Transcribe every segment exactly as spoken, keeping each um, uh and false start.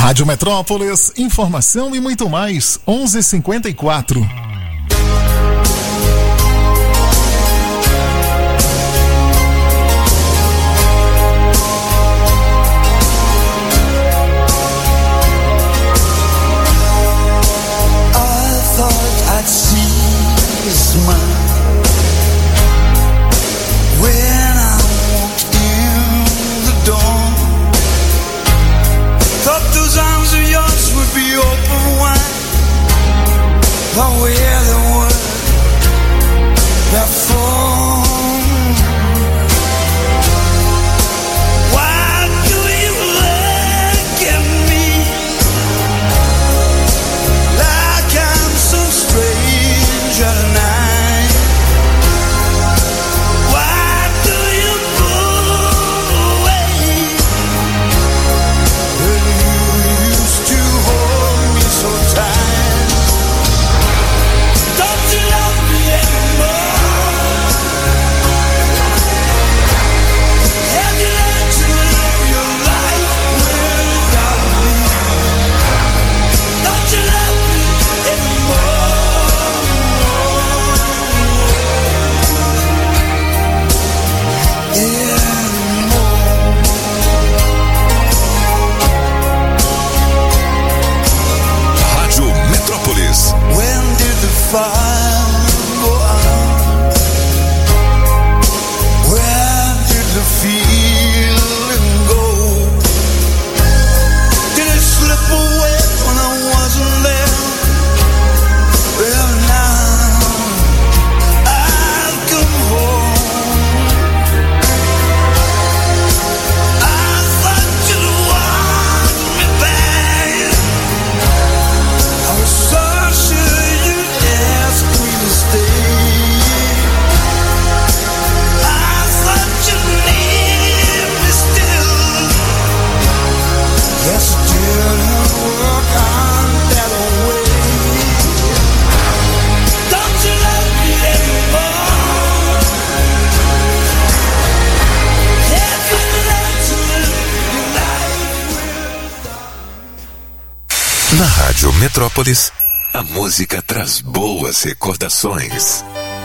Rádio Metrópolis, informação e muito mais, onze e cinquenta e quatro. Oh, yeah, the word that fall. Why do you look at me like I'm some stranger tonight? Why do you pull away when you used to hold me so tight? When did the fire go out? Where did the feeling go? Did it slip away when I wasn't there? Well, now I've come home. I thought you'd want me back. I was so Na Rádio Metrópolis, a música traz boas recordações.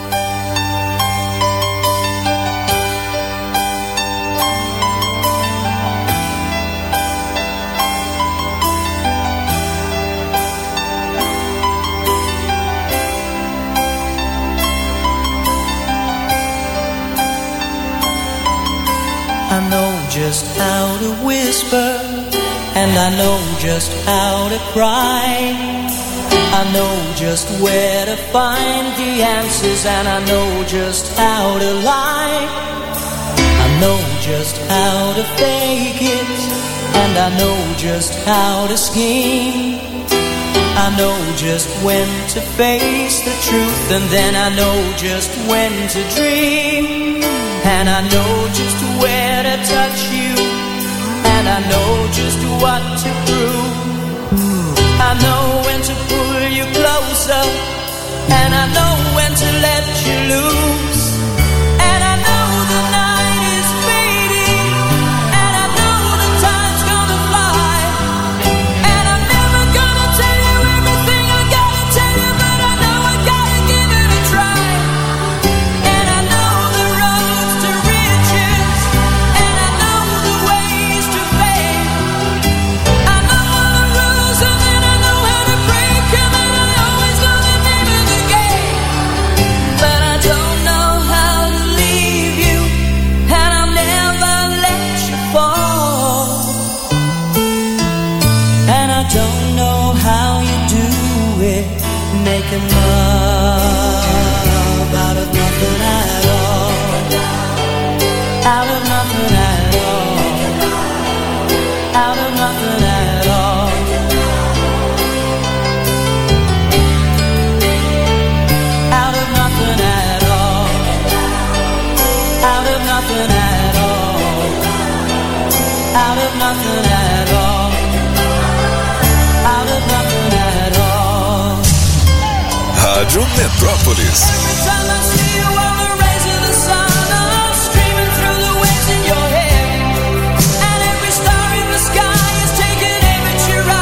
I know just how to whisper, and I know just how to cry. I know just where to find the answers, and I know just how to lie. I know just how to fake it, and I know just how to scheme. I know just when to face the truth, and then I know just when to dream. And I know just where to touch you, and I know just what to prove. I know when to pull you closer, and I know when to let you loose. And I know the night is fading, and I know the time's gonna fly. And I'm never gonna tell you everything I gotta tell you, but I know I gotta give it a try. And I know the roads to riches, and I know the ways to fame. I know all the rules, and then I know how to break them, and I always know the name of the game. But I don't know how to leave you, and I'll never let you fall. And I don't know how you do it, making love out of nothing at all. Out of nothing at all. Out of nothing at all. Out of nothing at all. Out of nothing at all. Out of nothing at all. Out of nothing at all. Rádio Metrópolis. Every time I see you on the rays of the sun, I'm screaming through the waves in your head. And every star in the sky is taking aim at your eyes.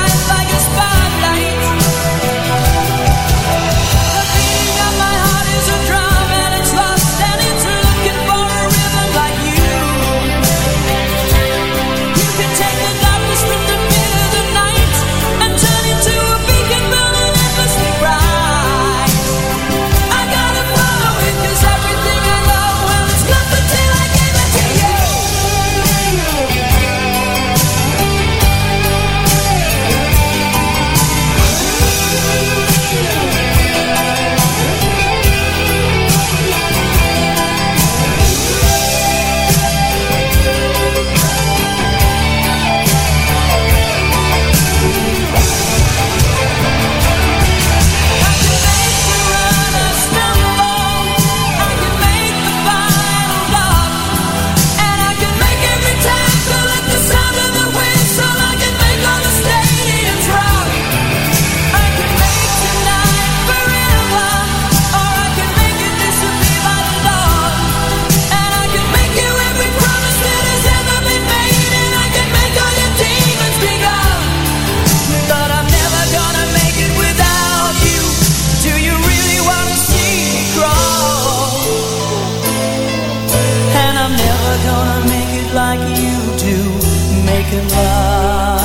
making love.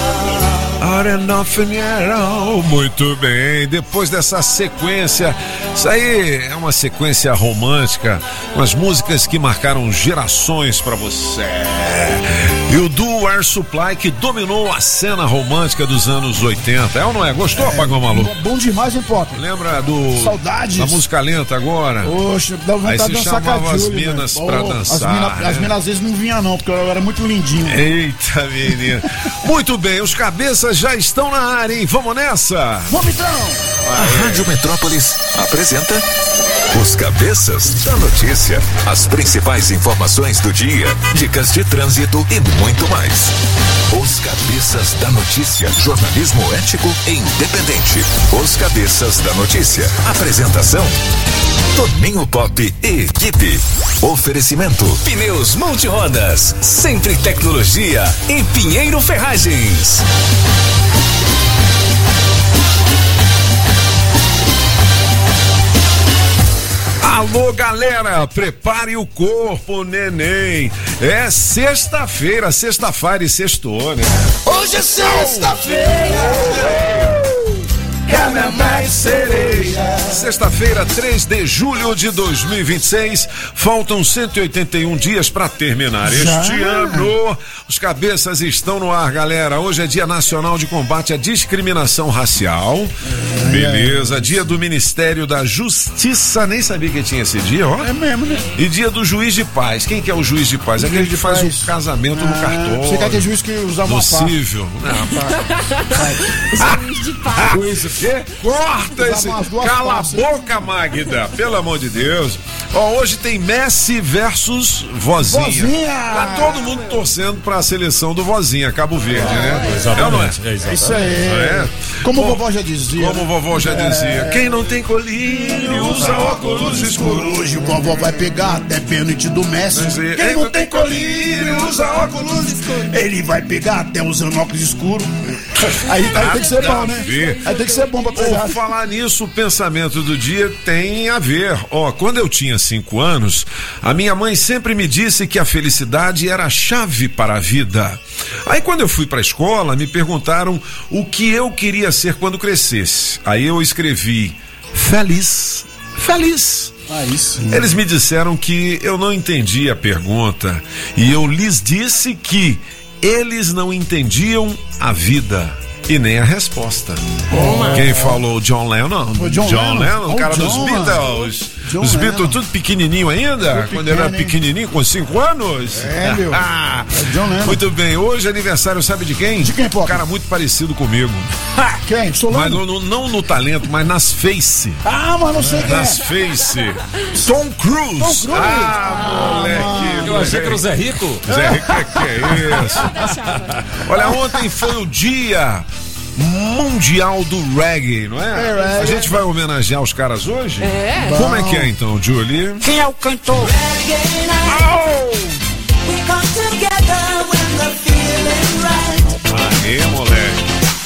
Muito bem, depois dessa sequência, isso aí é uma sequência romântica, umas músicas que marcaram gerações pra você. E o duo Air Supply que dominou a cena romântica dos anos oitenta, é ou não é? Gostou, é, Pagão Maluco? Bom demais, hein, Pop? Lembra do... Saudades. Da música lenta agora? Poxa, dá vontade de dançar com a chamava as Julie, minas né? pra Oh, dançar. As minas né? mina, às vezes não vinham não, porque eu era muito lindinho. Eita, menina. Muito bem, os cabeças já estão na área, hein? Vamos nessa? Vamos então! A Rádio Metrópolis apresenta Os Cabeças da Notícia. As principais informações do dia, dicas de trânsito e muito mais. Os Cabeças da Notícia. Jornalismo ético e independente. Os Cabeças da Notícia. Apresentação: Toninho Pop e equipe. Oferecimento: Pneus Multirodas, sempre tecnologia em Pinheiro Ferragens. Alô, galera, prepare o corpo, neném. É sexta-feira, sexta-feira e sextou, né? Hoje é sexta-feira. Cama mais sereia. Sexta-feira, três de julho de dois mil e vinte e seis. Faltam cento e oitenta e um dias para terminar Já? este ano. Os cabeças estão no ar, galera. Hoje é Dia Nacional de Combate à Discriminação Racial. É, Beleza. É. Dia do Ministério da Justiça. Nem sabia que tinha esse dia, ó. É mesmo, né? E dia do Juiz de Paz. Quem que é o Juiz de Paz? É aquele que faz o casamento ah, no cartório. Você quer ter juiz que usa uma no cível. Juiz de Paz. Juiz o quê? Corta esse... Cala a boca, Magda. Pelo amor de Deus. Ó, hoje tem Messi versus Vozinha. Vozinha. Tá todo mundo torcendo pra seleção do Vozinha, Cabo Verde, é, né? Exatamente. É, é isso aí. É. Como Bom, a vovó já dizia. Como a vovó já dizia. É. Quem não tem colírio usa óculos escuros. Hoje o vovó vai pegar até pênalti do Messi. Quem, Quem não tem colírio usa óculos escuros. Ele vai pegar até usando óculos escuros. Aí, aí tem que ser bom, né? Aí tem que ser bom pra pegar. Por falar nisso, o pensamento do dia tem a ver. Ó, quando eu tinha cinco anos, a minha mãe sempre me disse que a felicidade era a chave para a vida. Aí quando eu fui pra escola, me perguntaram o que eu queria ser quando crescesse. Aí eu escrevi: feliz, feliz. Aí sim. Eles me disseram que eu não entendi a pergunta e eu lhes disse que eles não entendiam a vida e nem a resposta. Oh, Quem falou? John Lennon? O John, John Lennon, Lennon, o cara John, dos Beatles. John Os Lennon. Beatles tudo pequenininho ainda? Tudo quando ele era pequeno, pequenininho, com cinco anos? É, meu. É John Lennon. Muito bem, hoje é aniversário, sabe de quem? De quem, pô? Um cara muito parecido comigo. Quem? Solano? Mas no, no, não no talento, mas nas face. Ah, mas não sei quem Nas é. face. Tom Cruise. Tom Cruise. Ah, moleque. Eu achei que era o Zé Rico. Zé Rico, que, que é isso? Olha, ontem foi o dia mundial do reggae, não é? É, reggae. A gente vai homenagear os caras hoje? É. Como é que é então, Julie? Quem é o cantor? Aê, moleque.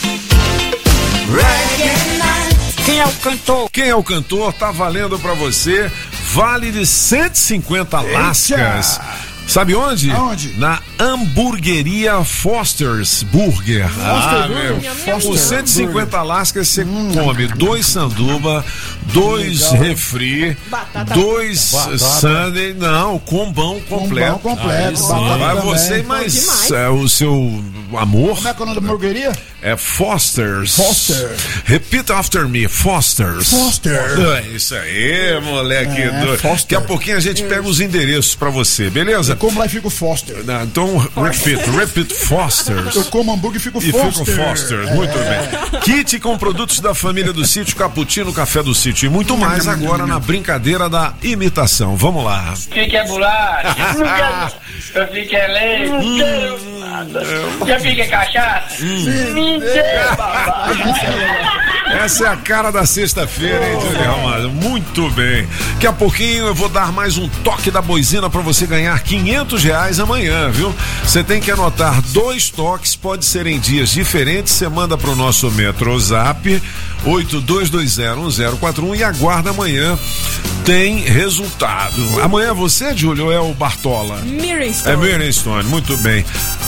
Quem é o cantor? Quem é o cantor? Tá valendo pra você vale de cento e cinquenta lascas. Sabe onde? Aonde? Na hamburgueria Foster's Burger. Ah, meu. Foster Com cento e cinquenta lascas você hum. come dois sanduba, dois Legal. refri, Batata. dois Batata. sundae, não, combão completo. Bombão completo. Aí batata Vai também. você e Bom mais demais. é, o seu amor. Como é que é o nome da hamburgueria? É Foster's. Foster. Repita after me, Foster's. Foster. É isso aí, moleque. É, doido. Foster. Daqui a pouquinho a gente pega os endereços pra você, beleza? Como lá e fico Foster. Não, então, repeat, repeat Foster's. Eu como hambúrguer e fico E Foster. fica o Foster's, muito bem. Kit com produtos da família do sítio, cappuccino, café do sítio e muito mais agora na brincadeira da imitação. Vamos lá. O que, que é bolacha? Eu fico é leite? Não quero nada. Já fica cachaça? Mentira, papai. Essa é a cara da sexta-feira, hein, Júlio Ramalho? Muito bem. Daqui a pouquinho eu vou dar mais um toque da boizina pra você ganhar quinhentos reais amanhã, viu? Você tem que anotar dois toques, pode ser em dias diferentes. Você manda pro nosso Metrozap oito dois dois zero um zero quatro um e aguarda amanhã. Tem resultado. Amanhã é você, Júlio, ou é o Bartola? Miriam Stone. É Miriam Stone, muito bem.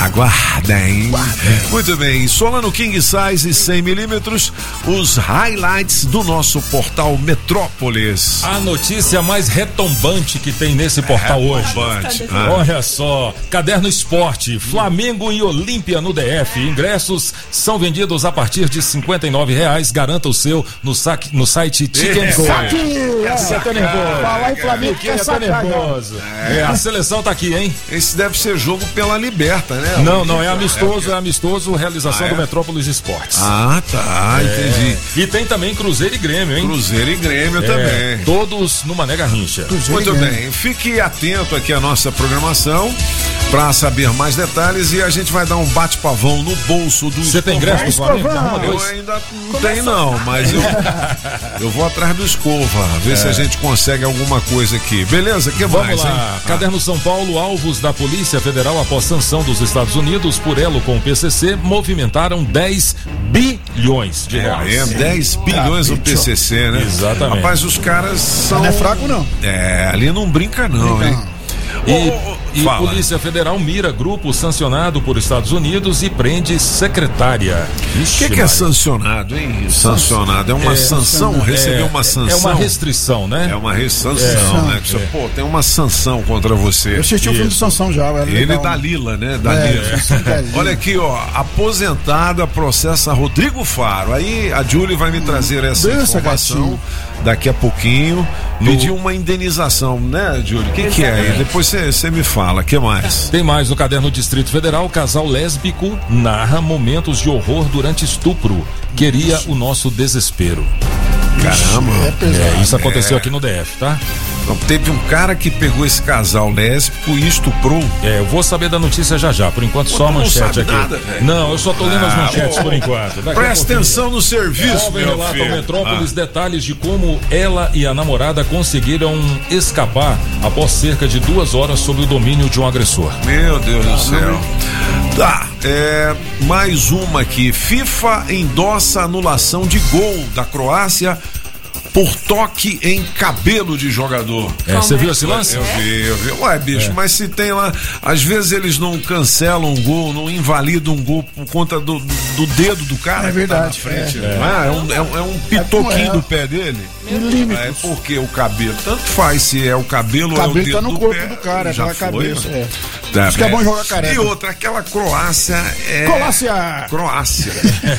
Aguardem. Muito bem. Solano King Size cem milímetros, os highlights do nosso portal Metrópolis. A notícia mais retombante que tem nesse portal hoje. Retombante. Ah. Olha só, Caderno Esporte, Flamengo e Olímpia no D F. Ingressos são vendidos a partir de cinquenta e nove reais. Garanta o seu no, saque, no site Ticket Go. Essa tá nervoso. Falar em Flamengo que é nervoso. É, a seleção tá aqui, hein? Esse deve ser jogo pela Liberta, né? Não, não, é amistoso, é amistoso, realização ah, é? do Metrópolis Esportes. Ah, tá, é. entendi. E tem também Cruzeiro e Grêmio, hein? Cruzeiro e Grêmio é, também. Todos no Mané Garrincha. Muito bem, fique atento aqui à nossa programação para saber mais detalhes e a gente vai dar um bate-pavão no bolso do Você tem ingresso do Flamengo? Eu ainda não tenho não, mas eu, eu vou atrás do Escova, ver é. se a gente consegue alguma coisa aqui. Beleza? Que Vamos mais, lá. Hein? Caderno São Paulo, alvos da Polícia Federal após sanção dos Estados Unidos por elo com o P C C movimentaram dez bilhões de reais. É, dez bilhões no P C C, né? Exatamente. Rapaz, os caras são... Não é fraco, não. É, ali não brinca não, brinca. hein? E, oh, oh, e Polícia Federal mira grupo sancionado por Estados Unidos e prende secretária. O que, que é sancionado, hein? Sancionado. É uma é, sanção? Receber é, uma sanção? É uma restrição, né? É uma restrição, é, né? Que você, é. Pô, tem uma sanção contra você. Eu assisti o filme de sanção já. Ele da Lila, né? Da é, Lila. É. Olha aqui, ó. Aposentada processa Rodrigo Faro. Aí a Julie vai me trazer essa Dança, informação gatinho. daqui a pouquinho. Pedir uma indenização, né, Julie? O que, que é aí? Depois você me fala, o que mais? Tem mais no Caderno Distrito Federal. Casal lésbico narra momentos de horror durante estupro. Queria o nosso desespero. Caramba. É, isso aconteceu é. aqui no D F, tá? Então, teve um cara que pegou esse casal lésbico e estuprou. É, eu vou saber da notícia já já. Por enquanto, Pô, só a manchete aqui. Nada, não, eu só tô lendo ah, as manchetes oh, por enquanto. Daqui presta atenção no serviço, meu relata filho. Ao Metrópolis ah. detalhes de como ela e a namorada conseguiram escapar após cerca de duas horas sob o domínio de um agressor. Meu Deus ah, do céu. Tá, é, mais uma aqui. FIFA endossa anulação de gol da Croácia por toque em cabelo de jogador. É, você viu esse lance? Eu vi, eu vi. Ué, bicho, é. mas se tem lá, às vezes eles não cancelam um gol, não invalidam um gol por conta do, do dedo do cara. É verdade. Que tá na frente, é. Não é? É, um, é, um, é um pitoquinho é. do pé dele. É porque o cabelo, tanto faz se é o cabelo ou é o dedo do pé. O cabelo tá no corpo do cara, já na cabeça. É. Tá, Acho que é bom jogar careca. E outra, aquela Croácia é... Croácia! Croácia.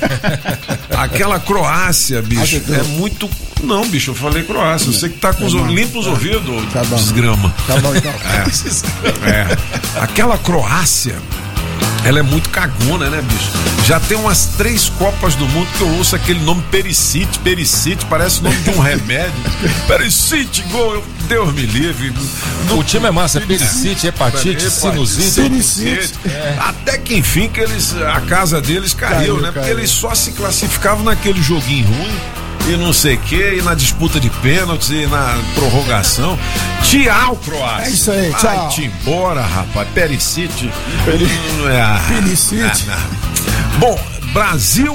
Aquela Croácia, bicho, é muito... Não, bicho, eu falei Croácia. Você que tá com os... Limpa os ouvidos, tá desgrama. Tá bom, então. É. é. Aquela Croácia... Ela é muito cagona, né, bicho? Já tem umas três Copas do Mundo que eu ouço aquele nome Pericite, Pericite, parece o nome de um remédio. Pericite, gol, Deus me livre. O time é massa, Pericite, hepatite, sinusite. Sinusite. É. Até que enfim que eles, a casa deles caiu, caiu né? Porque caiu. Eles só se classificavam naquele joguinho ruim. E não sei o que, e na disputa de pênaltis, e na prorrogação. Tchau, Croácia. É isso aí, tchau. Vai-te embora, rapaz. Pericite. Peri... Ah, Pericite. Ah, Bom, Brasil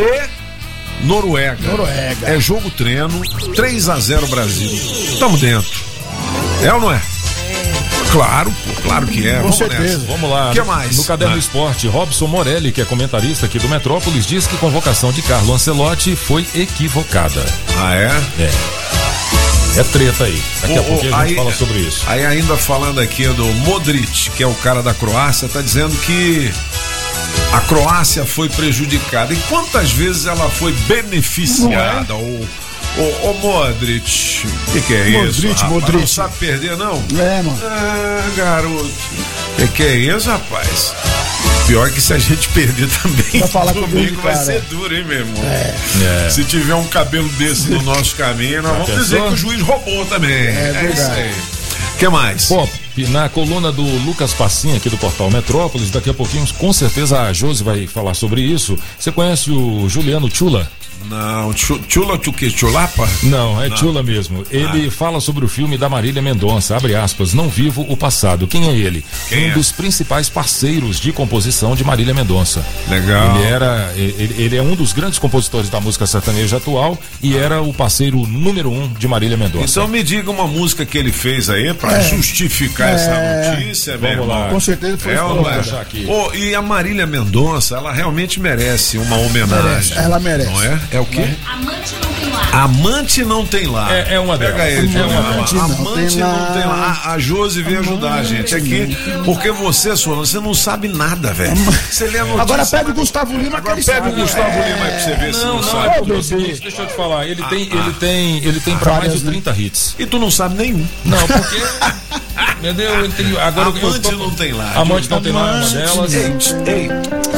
e Noruega. Noruega. É jogo treino, três a zero Brasil. Tamo dentro. É ou não é? Claro, pô, claro que é. Com Vamos certeza. nessa. Vamos lá. O que mais? No Caderno ah. do Esporte, Robson Morelli, que é comentarista aqui do Metrópolis, diz que convocação de Carlo Ancelotti foi equivocada. Ah, é? É. É treta aí. Daqui oh, a pouquinho oh, a gente aí, fala sobre isso. Aí ainda falando aqui do Modric, que é o cara da Croácia, tá dizendo que a Croácia foi prejudicada. E quantas vezes ela foi beneficiada? Ou Ô, ô Modric, o que, que é Modric, isso? Rapaz, Modric. Não sabe perder, não? É, mano. Ah, garoto. O que, que é isso, rapaz? Pior que se a gente perder também, vai falar comigo vai cara. ser duro, hein, meu irmão? É. É. Se tiver um cabelo desse no nosso caminho, nós vamos dizer que o juiz roubou também. É, é verdade. isso aí. O que mais? Pô, na coluna do Lucas Passinha aqui do Portal Metrópolis, daqui a pouquinho, com certeza a Josi vai falar sobre isso. Você conhece o Juliano Tchula? Não, Chula Chuque Chulapa? Não, é Chula mesmo. Ele ah. fala sobre o filme da Marília Mendonça, abre aspas, Não Vivo o Passado. Quem é ele? Quem um é? dos principais parceiros de composição de Marília Mendonça. Legal. Ele era, ele, ele é um dos grandes compositores da música sertaneja atual e era o parceiro número um de Marília Mendonça. Então me diga uma música que ele fez aí pra é. justificar é. essa notícia, Vamos meu lá. irmão. Com certeza foi é, vou achar aqui. Oh, e a Marília Mendonça, ela realmente merece uma homenagem. Merece. Ela merece. Não é? É o quê? Amante não tem lá. Amante não tem lá. É, é uma Pega delas. ele. É uma Amante, delas. não, Amante não, não tem lá. A, a Josi veio ajudar a gente aqui, porque você, Solano, você não sabe nada, velho. Você lê a notícia. Agora pega o Gustavo Lima, Agora que pega ele o Gustavo sabe. Lima aí pra você ver se Não, não, não, sabe. é porque é o seguinte, deixa eu te falar, ele tem, ele tem, ele tem pra mais de trinta hits. E tu não sabe nenhum. Não, porque entendeu? Ele tem, agora Amante eu tô, não tem lá. Amante não tem lá, uma delas. Ei, ei.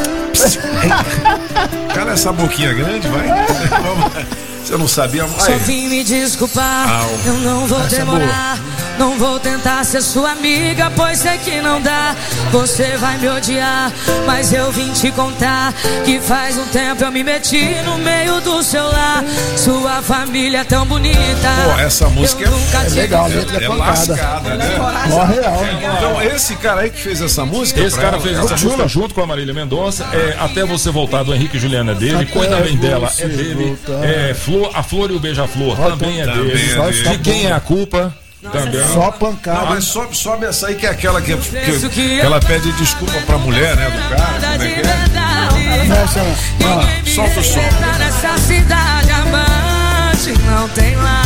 Cala essa boquinha grande, vai. Você não sabia mais? Só vim me desculpar, Au. eu não vou Essa é demorar. Não vou tentar ser sua amiga, pois sei que não dá. Você vai me odiar, mas eu vim te contar que faz um tempo eu me meti no meio do seu lar. Sua família é tão bonita. Pô, essa música eu nunca é te legal, a vi. letra é É pancada. lascada, né? Ó, real. Então, esse cara aí que fez essa música. Esse cara ela, fez é essa o música Chula. junto com a Marília Mendonça. É, Até Você Voltar, do Henrique e Juliana é dele. Coisa Bem Dela é dele. É, Flor, A Flor e o Beija-Flor também é também dele. é dele. De Quem é a Culpa? Também. Só pancada. Não, mas sobe, sobe essa aí que é aquela que, que, que ela pede desculpa pra mulher, né? Do cara. Como é que é? Essa, ó, Solta o som. Nessa cidade, amante não tem lá.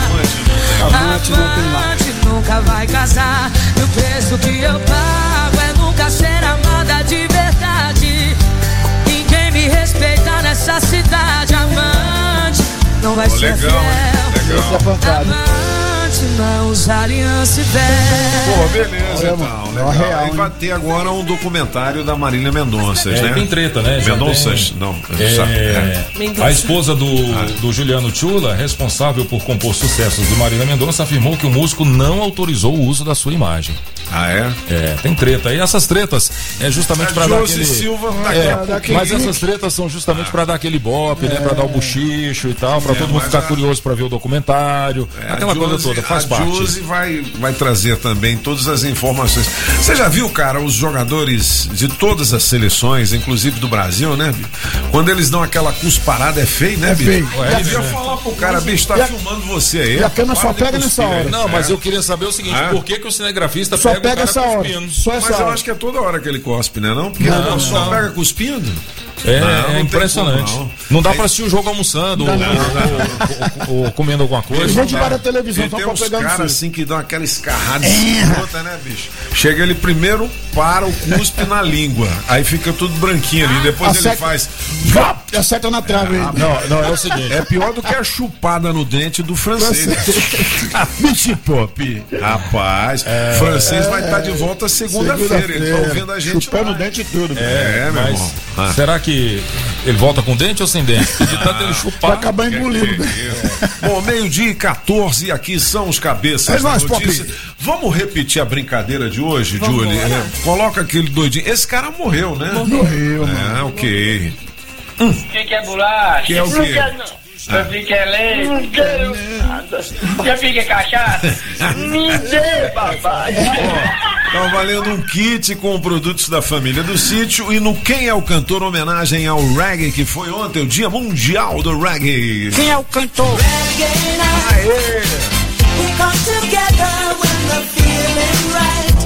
amante não tem lá. Amante nunca vai casar. E o preço que eu pago é nunca ser amada de verdade. Ninguém me respeita nessa cidade, amante não vai Oh, ser legal, fiel. legal. Essa é pancada. Amante não usa aliança e véu. Pô, beleza, Olha, então. mano, Legal. real, Aí hein? vai ter agora um documentário da Marília Mendonça, É, né? tem treta, né? Já Mendonças, tem- não. É, sabe, é. a esposa do, do Juliano Chula, responsável por compor sucessos de Marília Mendonça, afirmou que o músico não autorizou o uso da sua imagem. Ah, é? É, tem treta. E essas tretas é justamente A pra dar Josi aquele... Silva daqui É, a pouquinho. mas essas tretas são justamente pra dar aquele bope, né? Pra dar o buchicho e tal, pra É, todo mundo mas ficar a- curioso pra ver o documentário. É, aquela a coisa Josi- toda, faz a parte. Josi vai, vai trazer também todas as informações. Você já viu, cara, os jogadores de todas as seleções, inclusive do Brasil, né, Bi? Quando eles dão aquela cusparada, é feio, né, É Bi? feio. Ele devia É, falar pro cara, bicho, tá E a- filmando você aí. e a câmera só para de pega nessa cuspir hora. aí. Não, mas É. eu queria saber o seguinte, Ah. por que que o cinegrafista Só pega, o pega cara essa hora. cuspindo? Só Mas essa eu hora. acho que é toda hora que ele cospe, né? Não? Porque Não, não, só não. pega cuspindo. É, Não, não é tem impressionante. como, Não, não. dá Tem- pra assistir o jogo almoçando ou, ou- ou- ou comendo alguma coisa. Eles não vão dá. debaixo da televisão E só tem pra uns pegar no caras fio. assim que dão aquela escarrada escrota, né, bicho? Chega ele primeiro, para o cuspe na língua. Aí fica tudo branquinho ali. Depois ele Acerta- faz. Vá, acerta na trave. aí. Não, não, é o seguinte. É pior do que a chupada no dente do francês. Bicho pop. Rapaz, francês vai estar de volta segunda-feira. Eles estão vendo a gente Chupando lá. o dente e tudo. É, meu Mas irmão. Ah. será que ele volta com dente ou sem dente? Porque de tanto ele Vai chupar. acabar engolindo. Bom, meio-dia e quatorze, aqui são os cabeças É da nóis, notícia. Pop. Vamos repetir a brincadeira de hoje, Julie? É, coloca aquele doidinho. Esse cara morreu, né? Morreu, mano. É, ok. O que, que é bolacha? Que é o quê? Não quero, não. Eu fico é leite, não quero nada. Já fica cachaça? Me dê, papai. Tá valendo um kit com produtos da família do sítio e no Quem é o Cantor, homenagem ao reggae, que foi ontem o Dia Mundial do Reggae. Quem é o cantor? Aê! We come together when the feeling right.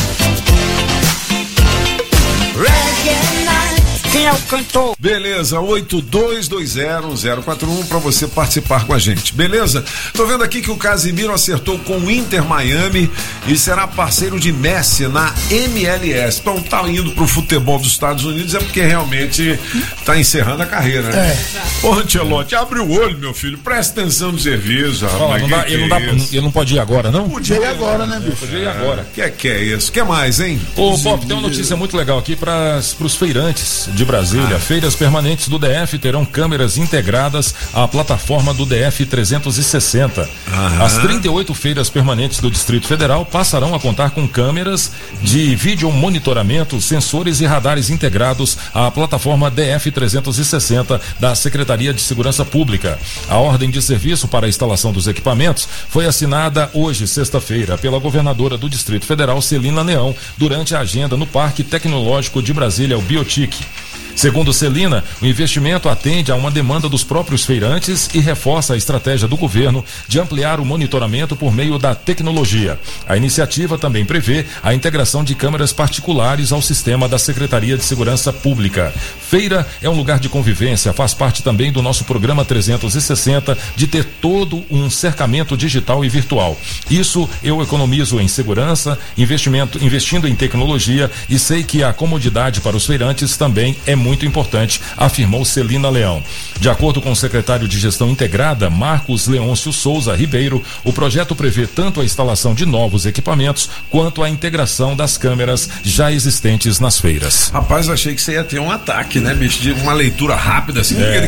Reggae night. Quem é o cantor? Beleza, oito dois dois zero zero quatro um pra você participar com a gente, beleza? Tô vendo aqui que o Casimiro acertou com o Inter Miami e será parceiro de Messi na M L S. Então tá indo pro futebol dos Estados Unidos é porque realmente tá encerrando a carreira, né? É. Ô, Ancelotti, abre o olho, meu filho, presta atenção no serviço, rapaz. Ó, não que dá- que ele, é não dá, isso? ele não pode ir agora, não? Podia E agora, né, bicho? Podia ir agora. Que é que é isso? Que mais, hein? Ô, Pop, tem uma notícia muito legal aqui para os feirantes de de Brasília. Ah. Feiras permanentes do D F terão câmeras integradas à plataforma do D F trezentos e sessenta. Aham. As trinta e oito feiras permanentes do Distrito Federal passarão a contar com câmeras de vídeo monitoramento, sensores e radares integrados à plataforma D F trezentos e sessenta da Secretaria de Segurança Pública. A ordem de serviço para a instalação dos equipamentos foi assinada hoje, sexta-feira, pela governadora do Distrito Federal, Celina Leão, durante a agenda no Parque Tecnológico de Brasília, o Biotic. Segundo Celina, o investimento atende a uma demanda dos próprios feirantes e reforça a estratégia do governo de ampliar o monitoramento por meio da tecnologia. A iniciativa também prevê a integração de câmeras particulares ao sistema da Secretaria de Segurança Pública. Feira é um lugar de convivência, faz parte também do nosso programa trezentos e sessenta de ter todo um cercamento digital e virtual. Isso eu economizo em segurança, investimento, investindo em tecnologia e sei que a comodidade para os feirantes também é muito importante, afirmou Celina Leão. De acordo com o secretário de Gestão Integrada, Marcos Leôncio Souza Ribeiro, o projeto prevê tanto a instalação de novos equipamentos quanto a integração das câmeras já existentes nas feiras. Rapaz, achei que você ia ter um ataque, né, bicho? De uma leitura rápida assim. É,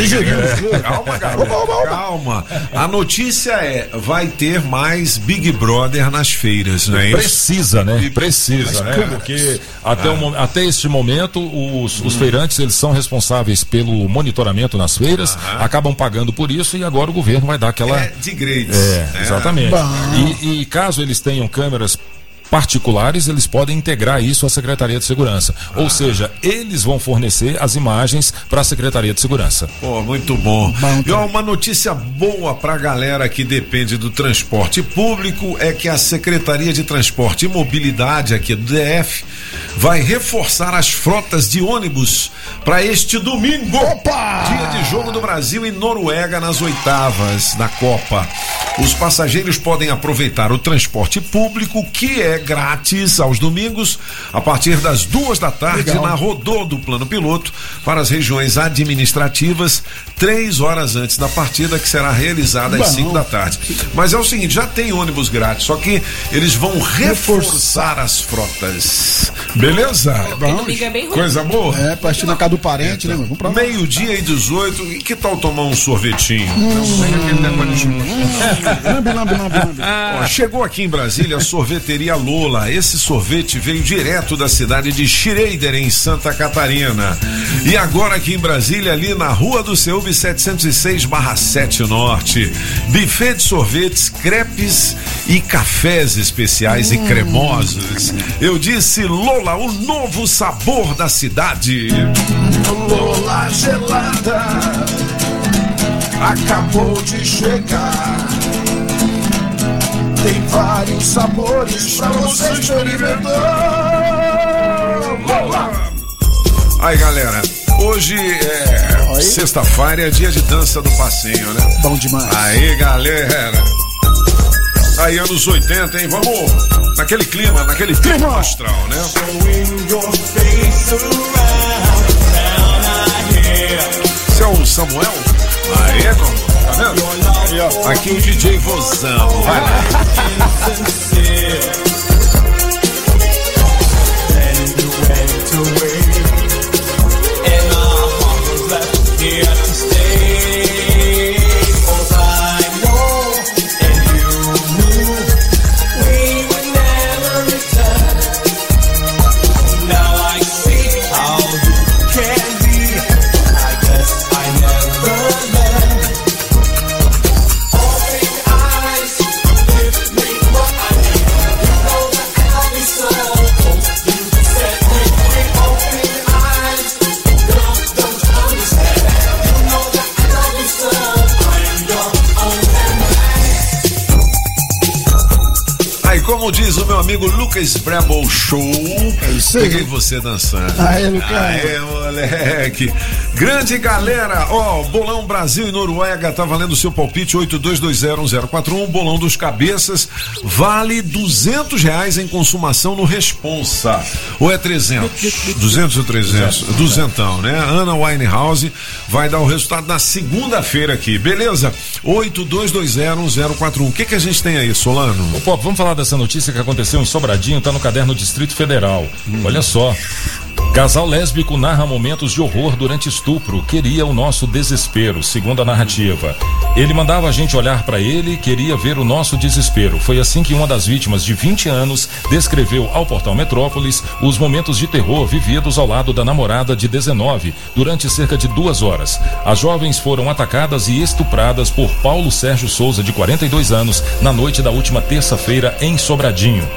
é. Calma, galera. Calma. A notícia é: vai ter mais Big Brother nas feiras, não é isso? Precisa, né? Precisa, né? Porque até, ah. o, até este momento os, os hum. feirantes, eles são responsáveis pelo monitoramento nas feiras, uh-huh. acabam pagando por isso e agora o governo vai dar aquela... É de grátis. É, é, exatamente. E, e caso eles tenham câmeras particulares, eles podem integrar isso à Secretaria de Segurança. Ah. Ou seja, eles vão fornecer as imagens para a Secretaria de Segurança. Pô, muito bom. bom e ó, uma notícia boa para a galera que depende do transporte público é que a Secretaria de Transporte e Mobilidade aqui do D F vai reforçar as frotas de ônibus para este domingo. Opa! Dia de jogo do Brasil e Noruega nas oitavas da Copa. Os passageiros podem aproveitar o transporte público, que é grátis aos domingos, a partir das duas da tarde, Legal. na Rodô do Plano Piloto, para as regiões administrativas, três horas antes da partida, que será realizada às cinco da tarde. Mas é o seguinte, já tem ônibus grátis, só que eles vão reforçar as frotas. Beleza? É bom. É bem ruim. Coisa boa? É, pra assistir na casa do parente, né? Vamos pra lá. Meio-dia e dezoito, e que tal tomar um sorvetinho? Hum, lambe, lambe, lambe, lambe. Ó, chegou aqui em Brasília a sorveteria Lola. Esse sorvete veio direto da cidade de Schroeder, em Santa Catarina. E agora aqui em Brasília, ali na Rua do Ceúbe setecentos e seis barra sete Norte. Buffet de sorvetes, crepes e cafés especiais hum. e cremosos. Eu disse Lola, o novo sabor da cidade. Lola gelada acabou de chegar. Tem vários sabores pra você experimentar. Lola. Aí, galera, hoje é sexta-feira, é dia de dança do passinho, né? Bom demais. Aí, galera. Aí, anos oitenta, hein? Vamos naquele clima, naquele clima astral, né? Esse é o Samuel? Aí, meu amor, tá vendo? Aqui o D J Vozão, vai lá. Como diz o meu amigo Lucas Brabo Show, é isso peguei você dançando. Aê, Lucas. Aê, moleque. Grande galera, ó, Bolão Brasil e Noruega, tá valendo o seu palpite oito dois dois zero um zero quatro um, Bolão dos Cabeças, vale duzentos reais em consumação no Responsa. Ou é trezentos? duzentos ou trezentos? Duzentão, né? Ana Winehouse vai dar o resultado na segunda-feira aqui, beleza? oito dois dois zero um zero quatro um. O que que a gente tem aí, Solano? Ô, Pop, vamos falar dessa notícia que aconteceu em Sobradinho, tá no caderno Distrito Federal. Hum. Olha só. Casal lésbico narra momentos de horror durante estupro, queria o nosso desespero, segundo a narrativa. Ele mandava a gente olhar para ele, queria ver o nosso desespero. Foi assim que uma das vítimas de vinte anos descreveu ao portal Metrópolis os momentos de terror vividos ao lado da namorada de dezenove, durante cerca de duas horas. As jovens foram atacadas e estupradas por Paulo Sérgio Souza, de quarenta e dois anos, na noite da última terça-feira em Sobradinho.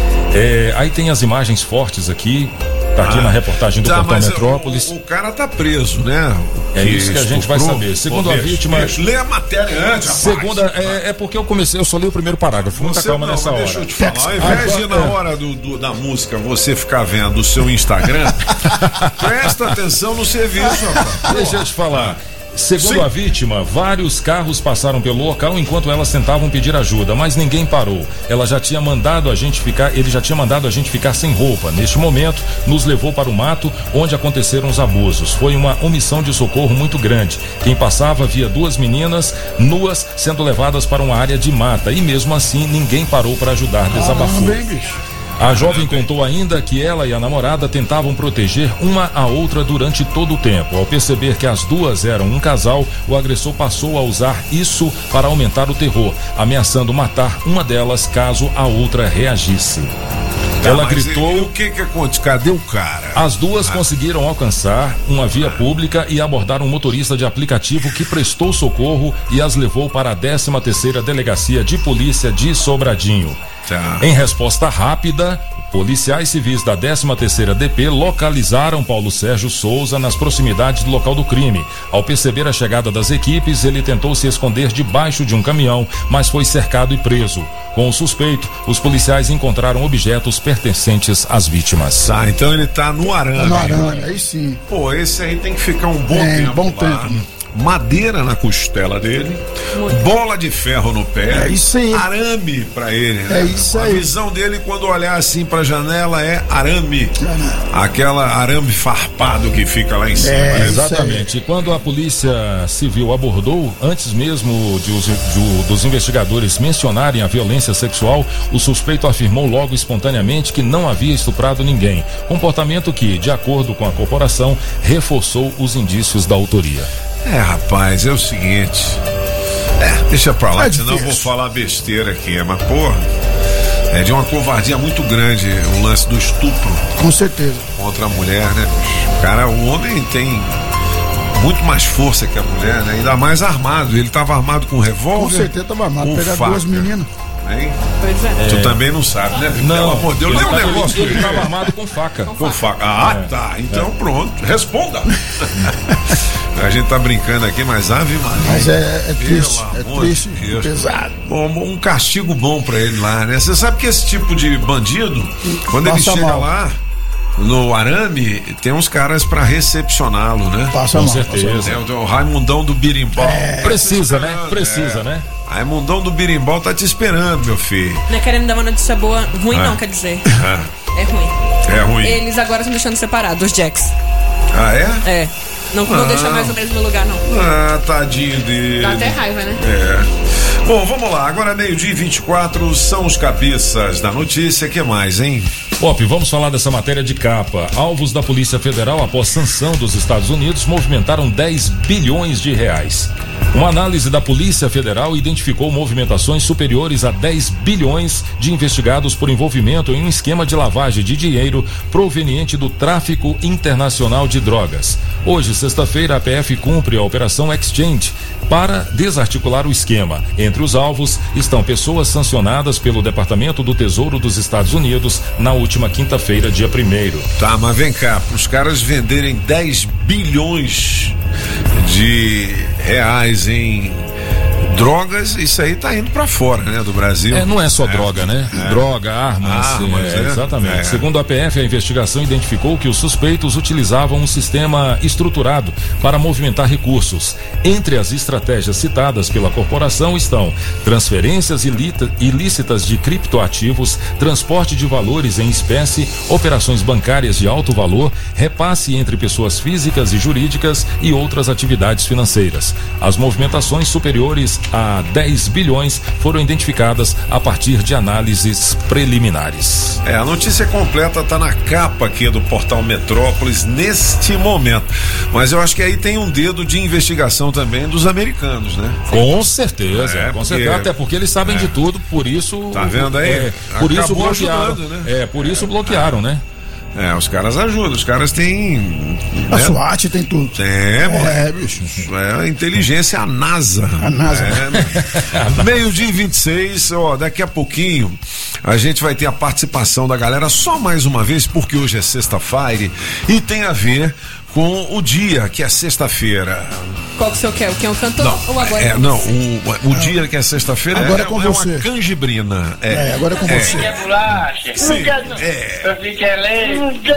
É, aí tem as imagens fortes aqui. Tá aqui ah, na reportagem do tá, portal Metrópolis. O, o cara tá preso, né? É isso que a gente vai saber. Segundo Pô, a vítima. Deixa, lê a matéria antes, Segunda, é, é porque eu comecei, eu só li o primeiro parágrafo. Muita calma não, nessa hora. Deixa eu te falar. Ao invés de na hora do, do, da música você ficar vendo o seu Instagram, presta atenção no serviço, rapaz. Deixa eu te falar. Segundo Sim. a vítima, vários carros passaram pelo local enquanto elas tentavam pedir ajuda, mas ninguém parou. Ela já tinha mandado a gente ficar, ele já tinha mandado a gente ficar sem roupa. Neste momento, nos levou para o mato onde aconteceram os abusos. Foi uma omissão de socorro muito grande. Quem passava via duas meninas nuas sendo levadas para uma área de mata e mesmo assim ninguém parou para ajudar, desabafou. A jovem contou ainda que ela e a namorada tentavam proteger uma a outra durante todo o tempo. Ao perceber que as duas eram um casal, o agressor passou a usar isso para aumentar o terror, ameaçando matar uma delas caso a outra reagisse. Tá, ela gritou. Ele, o que que aconteceu? Cadê o cara? As duas ah. conseguiram alcançar uma via pública e abordar um motorista de aplicativo que prestou socorro e as levou para a décima terceira Delegacia de Polícia de Sobradinho. Tá. Em resposta rápida, policiais civis da décima terceira D P localizaram Paulo Sérgio Souza nas proximidades do local do crime. Ao perceber a chegada das equipes, ele tentou se esconder debaixo de um caminhão, mas foi cercado e preso. Com o suspeito, os policiais encontraram objetos pertencentes às vítimas. Tá, então ele tá no arame. Tá no arame, aí sim. Pô, esse aí tem que ficar um bom é, tempo bom lá. tempo. Madeira na costela dele, bola de ferro no pé, é isso aí. Arame pra ele, né? É isso aí. A visão dele quando olhar assim pra janela é arame, aquela arame farpado que fica lá em cima. É, né? Exatamente. E quando a polícia civil abordou, antes mesmo de os, de, dos investigadores mencionarem a violência sexual, o suspeito afirmou logo espontaneamente que não havia estuprado ninguém. Comportamento que, de acordo com a corporação, reforçou os indícios da autoria. É, rapaz, é o seguinte. É, deixa pra lá, é senão eu vou falar besteira aqui. Mas, porra, é de uma covardia muito grande o lance do estupro. Com certeza. Contra a mulher, né? O cara, o homem tem muito mais força que a mulher, né? Ainda mais armado. Ele tava armado com revólver. Com certeza tava armado. Com pegar faca. duas meninas. Hein? Pois é. Tu é. também não sabe, né? Não, pelo amor de Deus, lê um ele, negócio. Ele estava armado com faca. Com faca. Ah, é. tá. Então é. pronto. Responda. A gente tá brincando aqui, mas Ave Maria. Mas é, é triste. É triste. Deus. Pesado. Bom, um castigo bom pra ele lá, né? Você sabe que esse tipo de bandido, quando ele chega mal. lá no arame, tem uns caras pra recepcioná-lo, né? Passa com mal, certeza. É o, o Raimundão do Birimbau. É, precisa, né? Precisa, é. né? Raimundão do Birimbau tá te esperando, meu filho. Não é querendo dar uma notícia boa, ruim ah. não, quer dizer. Ah. É ruim. É ruim. Eles agora estão deixando separados, os Jacks. Ah, é? É. Não, não ah. deixa mais no mesmo lugar, não. Ah, tadinho dele. Dá até raiva, né? É. Bom, vamos lá. Agora meio-dia e vinte e quatro são os cabeças da notícia. Que mais, hein? Pop, vamos falar dessa matéria de capa. Alvos da Polícia Federal após sanção dos Estados Unidos movimentaram dez bilhões de reais. Uma análise da Polícia Federal identificou movimentações superiores a dez bilhões de investigados por envolvimento em um esquema de lavagem de dinheiro proveniente do tráfico internacional de drogas. Hoje, sexta-feira, a P F cumpre a Operação Exchange para desarticular o esquema. Entre os alvos estão pessoas sancionadas pelo Departamento do Tesouro dos Estados Unidos na última quinta-feira, dia primeiro. Tá, mas vem cá, para os caras venderem dez bilhões de reais em drogas, isso aí tá indo pra fora, né, do Brasil. É, não é só é. droga, né? É. Droga, armas, armas é, é. exatamente. É. Segundo a P F, a investigação identificou que os suspeitos utilizavam um sistema estruturado para movimentar recursos. Entre as estratégias citadas pela corporação estão transferências ilícitas de criptoativos, transporte de valores em espécie, operações bancárias de alto valor, repasse entre pessoas físicas e jurídicas e outras atividades financeiras. As movimentações superiores a dez bilhões foram identificadas a partir de análises preliminares. É, a notícia completa está na capa aqui do portal Metrópolis neste momento. Mas eu acho que aí tem um dedo de investigação também dos americanos, né? Com certeza, É, com porque- certeza, até porque eles sabem é. de tudo, por isso. Tá vendo aí? É, por isso Acabou bloquearam. ajudando, né? É, por isso bloquearam, né? É, os caras ajudam, os caras têm. A né? SWAT tem tudo. Tem, É, bicho. É a inteligência, a NASA. A NASA. É. Meio-dia e vinte e seis, ó, daqui a pouquinho a gente vai ter a participação da galera só mais uma vez, porque hoje é sexta-feira e tem a ver com o dia, que é sexta-feira. Qual que o senhor quer? O que é um cantor ou agora? É, é com não, você? o, o dia que é sexta-feira Agora é, é com é você. uma canjibrina. É, É, agora é com você. Quer bolacha? Sim, Não quer, é. Eu fico é leite.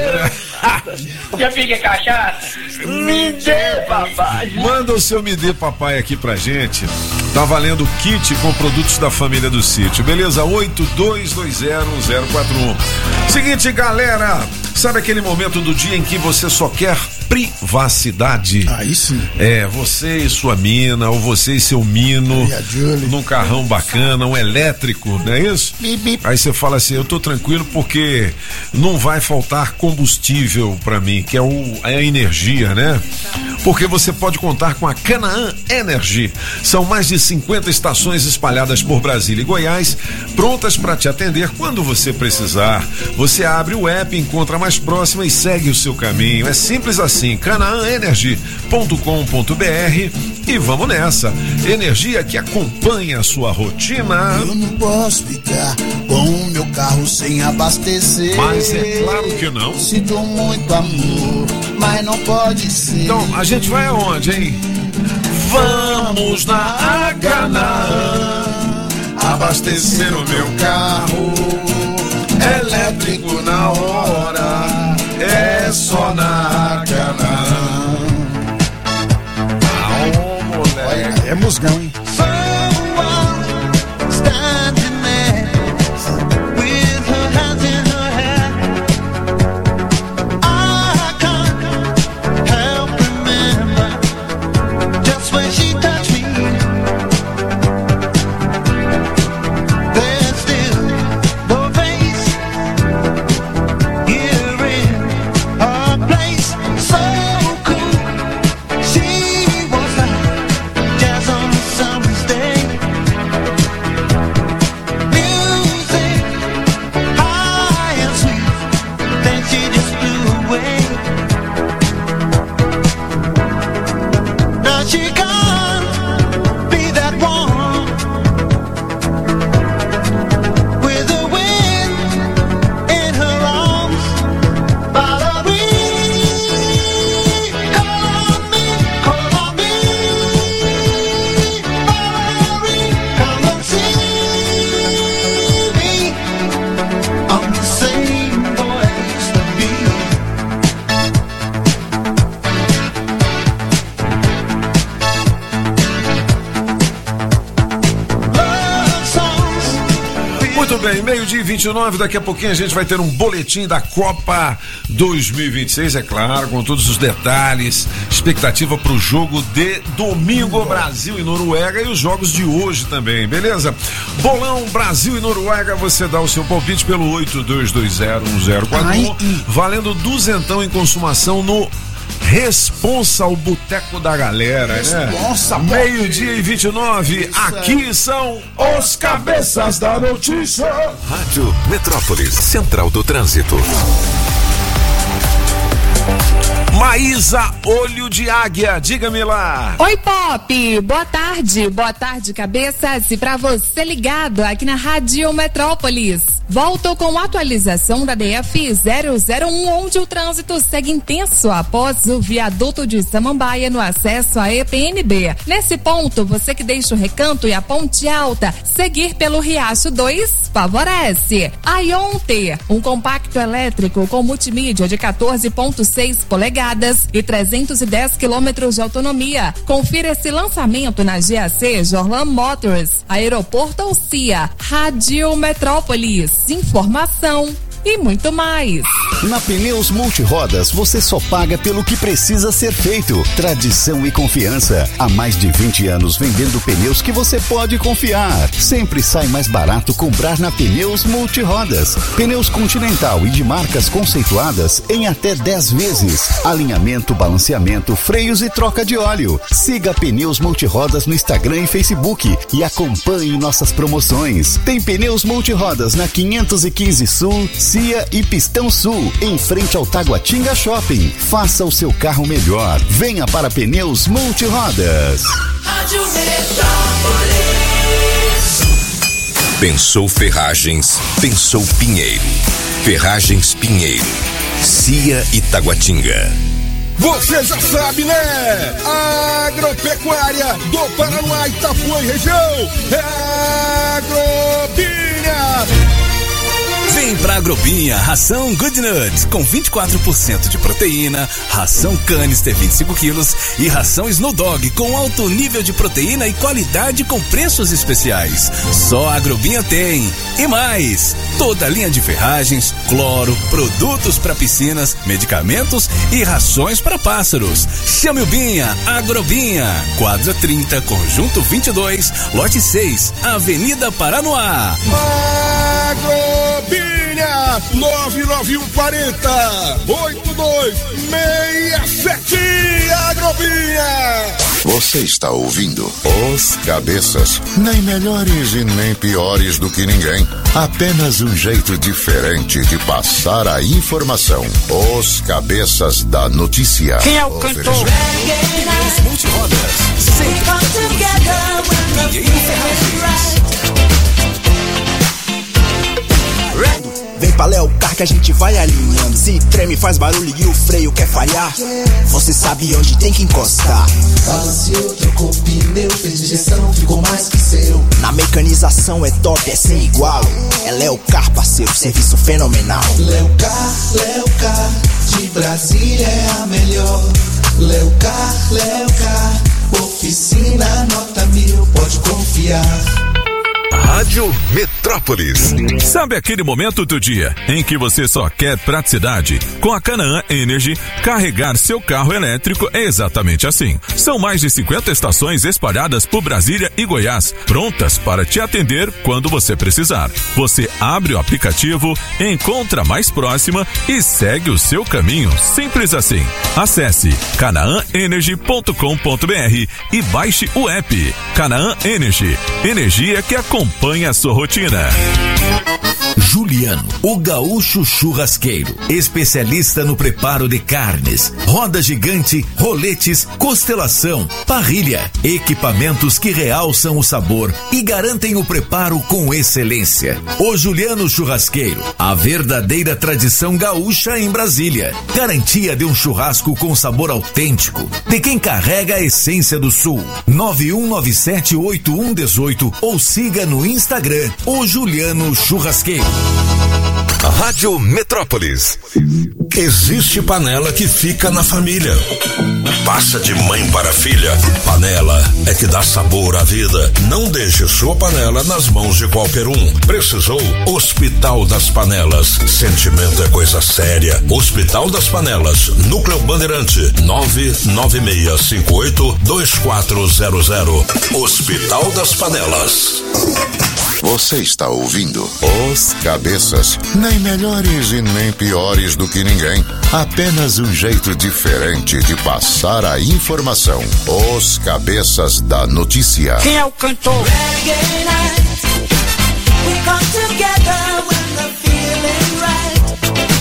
Já fica cachaça? Me dê, papai. Manda o seu Me Dê Papai aqui pra gente. Tá valendo kit com produtos da família do sítio. Beleza? oito dois dois zero zero quatro um. Seguinte, galera. Sabe aquele momento do dia em que você só quer privacidade? Aí sim. É, você e sua mina, ou você e seu mino, E a Julie. num carrão bacana, um elétrico, não é isso? Bip, bip. Aí você fala assim, eu tô tranquilo porque não vai faltar combustível pra mim, que é, o, é a energia, né? Porque você pode contar com a Canaã Energy. São mais de cinquenta estações espalhadas por Brasília e Goiás, prontas para te atender quando você precisar. Você abre o app, encontra a mais próxima e segue o seu caminho. É simples assim, canaã energy ponto com ponto br e vamos nessa. Energia que acompanha a sua rotina. Eu não posso ficar com o meu carro sem abastecer. Mas é claro que não. Sinto muito amor, mas não pode ser. Então, a gente vai aonde, hein? Vamos na Canaã abastecer o meu carro. Elétrico na hora, é só na Canaã. Ah, moleque. É musgão, hein? meio-dia e vinte e nove, daqui a pouquinho a gente vai ter um boletim da Copa dois mil e vinte e seis, é claro, com todos os detalhes, expectativa para o jogo de domingo, Brasil e Noruega, e os jogos de hoje também, beleza? Bolão Brasil e Noruega, você dá o seu palpite pelo oito dois dois zero um zero quatro um, valendo duzentão em consumação no Responsa, o Boteco da Galera, Responsa, né? Meio-dia e vinte e nove, aqui são os cabeças da notícia. Rádio Metrópolis, Central do Trânsito. Maísa Olho de Águia, diga-me lá. Oi, Pop, boa tarde, boa tarde, cabeças, e pra você ligado aqui na Rádio Metrópolis. Volto com atualização da D F zero zero um, onde o trânsito segue intenso após o viaduto de Samambaia no acesso à E P N B. Nesse ponto, você que deixa o Recanto e a Ponte Alta, seguir pelo Riacho dois favorece. A Ionte, um compacto elétrico com multimídia de quatorze vírgula seis polegadas e trezentos e dez quilômetros de autonomia. Confira esse lançamento na G A C Jorlan Motors, Aeroporto Alcia, Rádio Metrópolis. Informação e muito mais. Na Pneus Multirodas, você só paga pelo que precisa ser feito. Tradição e confiança. Há mais de vinte anos vendendo pneus que você pode confiar. Sempre sai mais barato comprar na Pneus Multirodas. Pneus Continental e de marcas conceituadas em até dez vezes. Alinhamento, balanceamento, freios e troca de óleo. Siga Pneus Multirodas no Instagram e Facebook e acompanhe nossas promoções. Tem Pneus Multirodas na quinhentos e quinze Sul, Cia e Pistão Sul, em frente ao Taguatinga Shopping. Faça o seu carro melhor. Venha para Pneus Multirodas. Rádio Metrópolis. Pensou Ferragens, pensou Pinheiro. Ferragens Pinheiro. Cia e Taguatinga. Você já sabe, né? Agropecuária do Paraná, Itapuã e região. É Agrobinha. Vem pra Agrobinha, ração Good Nuts, com vinte e quatro por cento de proteína, ração Canister vinte e cinco quilos e ração Snow Dog com alto nível de proteína e qualidade com preços especiais. Só a Agrobinha tem. E mais, toda a linha de ferragens, cloro, produtos para piscinas, medicamentos e rações para pássaros. Chame o Binha, Agrobinha, quadra trinta, conjunto vinte e dois, lote seis, Avenida Paranoá. Agrobinha, nove nove um quatro zero oito dois seis sete. Agrobinha. Você está ouvindo Os Cabeças. Nem melhores e nem piores do que ninguém. Apenas um jeito diferente de passar a informação. Os Cabeças da Notícia. Quem é o cantor? Multirodas. Vem pra Leocar que a gente vai alinhando. Se treme, faz barulho e o freio quer falhar, você sabe onde tem que encostar. Balanceou, trocou pneu, fez injeção, ficou mais que seu. Na mecanização é top, é sem igual. É Leocar, parceiro, serviço fenomenal. Leocar, Leocar, de Brasília é a melhor. Leocar, Leocar, oficina nota mil, pode confiar. Rádio Metrópolis. Sabe aquele momento do dia em que você só quer praticidade? Com a Canaã Energy, carregar seu carro elétrico é exatamente assim. São mais de cinquenta estações espalhadas por Brasília e Goiás, prontas para te atender quando você precisar. Você abre o aplicativo, encontra a mais próxima e segue o seu caminho. Simples assim. Acesse canaã energy ponto com ponto br e baixe o app. Canaã Energy. Energia que acompanha a sua rotina. Juliano, o gaúcho churrasqueiro, especialista no preparo de carnes, roda gigante, roletes, costelação, parrilha, equipamentos que realçam o sabor e garantem o preparo com excelência. O Juliano Churrasqueiro, a verdadeira tradição gaúcha em Brasília, garantia de um churrasco com sabor autêntico, de quem carrega a essência do sul. nove um nove sete oito um um oito ou siga no Instagram, o Juliano Churrasqueiro. Rádio Metrópolis. Existe panela que fica na família. Passa de mãe para filha. Panela é que dá sabor à vida. Não deixe sua panela nas mãos de qualquer um. Precisou? Hospital das Panelas. Sentimento é coisa séria. Hospital das Panelas. Núcleo Bandeirante. nove nove seis cinco oito dois quatro zero zero. Hospital das Panelas. Você está ouvindo Os Cabeças. Nem melhores e nem piores do que ninguém. Apenas um jeito diferente de passar a informação. Os Cabeças da Notícia. Quem é o cantor? Reggae night. We come together when the feeling right.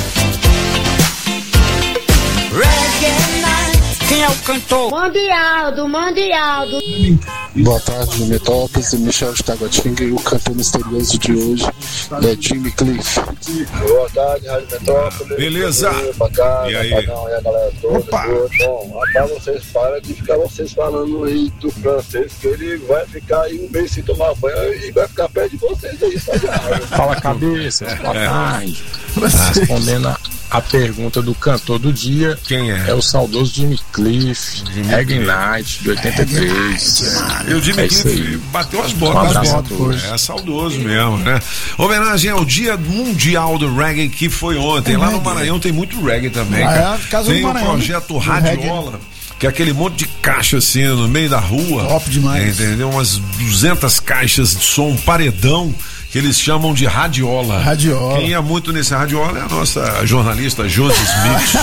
Reggae night. Quem é o cantor? Mundialdo, Mundialdo. Boa tarde, Metrópolis, Michel de Taguatinga, e o cantor misterioso de hoje é Jimmy Cliff. Boa tarde, Rádio Metrópolis. Beleza? Bacana, e aí? Pagão, e a galera toda. Opa! Bom, rapaz, vocês param de ficar vocês falando aí do francês, que ele vai ficar aí um mês sem tomar banho e vai ficar perto de vocês aí, sabe? Fala, cabeça, boa tarde. Respondendo a a pergunta do cantor do dia. Quem é? É o saudoso Jimmy Cliff, Reggae Night, de oitenta e três. E o Jimmy é Cliff bateu as Um botas. abraço a botas. todos. É saudoso mesmo, né? Homenagem ao Dia Mundial do Reggae, que foi ontem. É Lá no reggae. Maranhão tem muito reggae também. Ah, cara. é? Casa do Tem o Maranhão, projeto do Radiola, que é aquele monte de caixa assim no meio da rua. Top demais. Entendeu? Umas duzentas caixas de som, paredão, que eles chamam de radiola. Radiola. Quem ia muito nesse radiola é a nossa jornalista Josi Smith.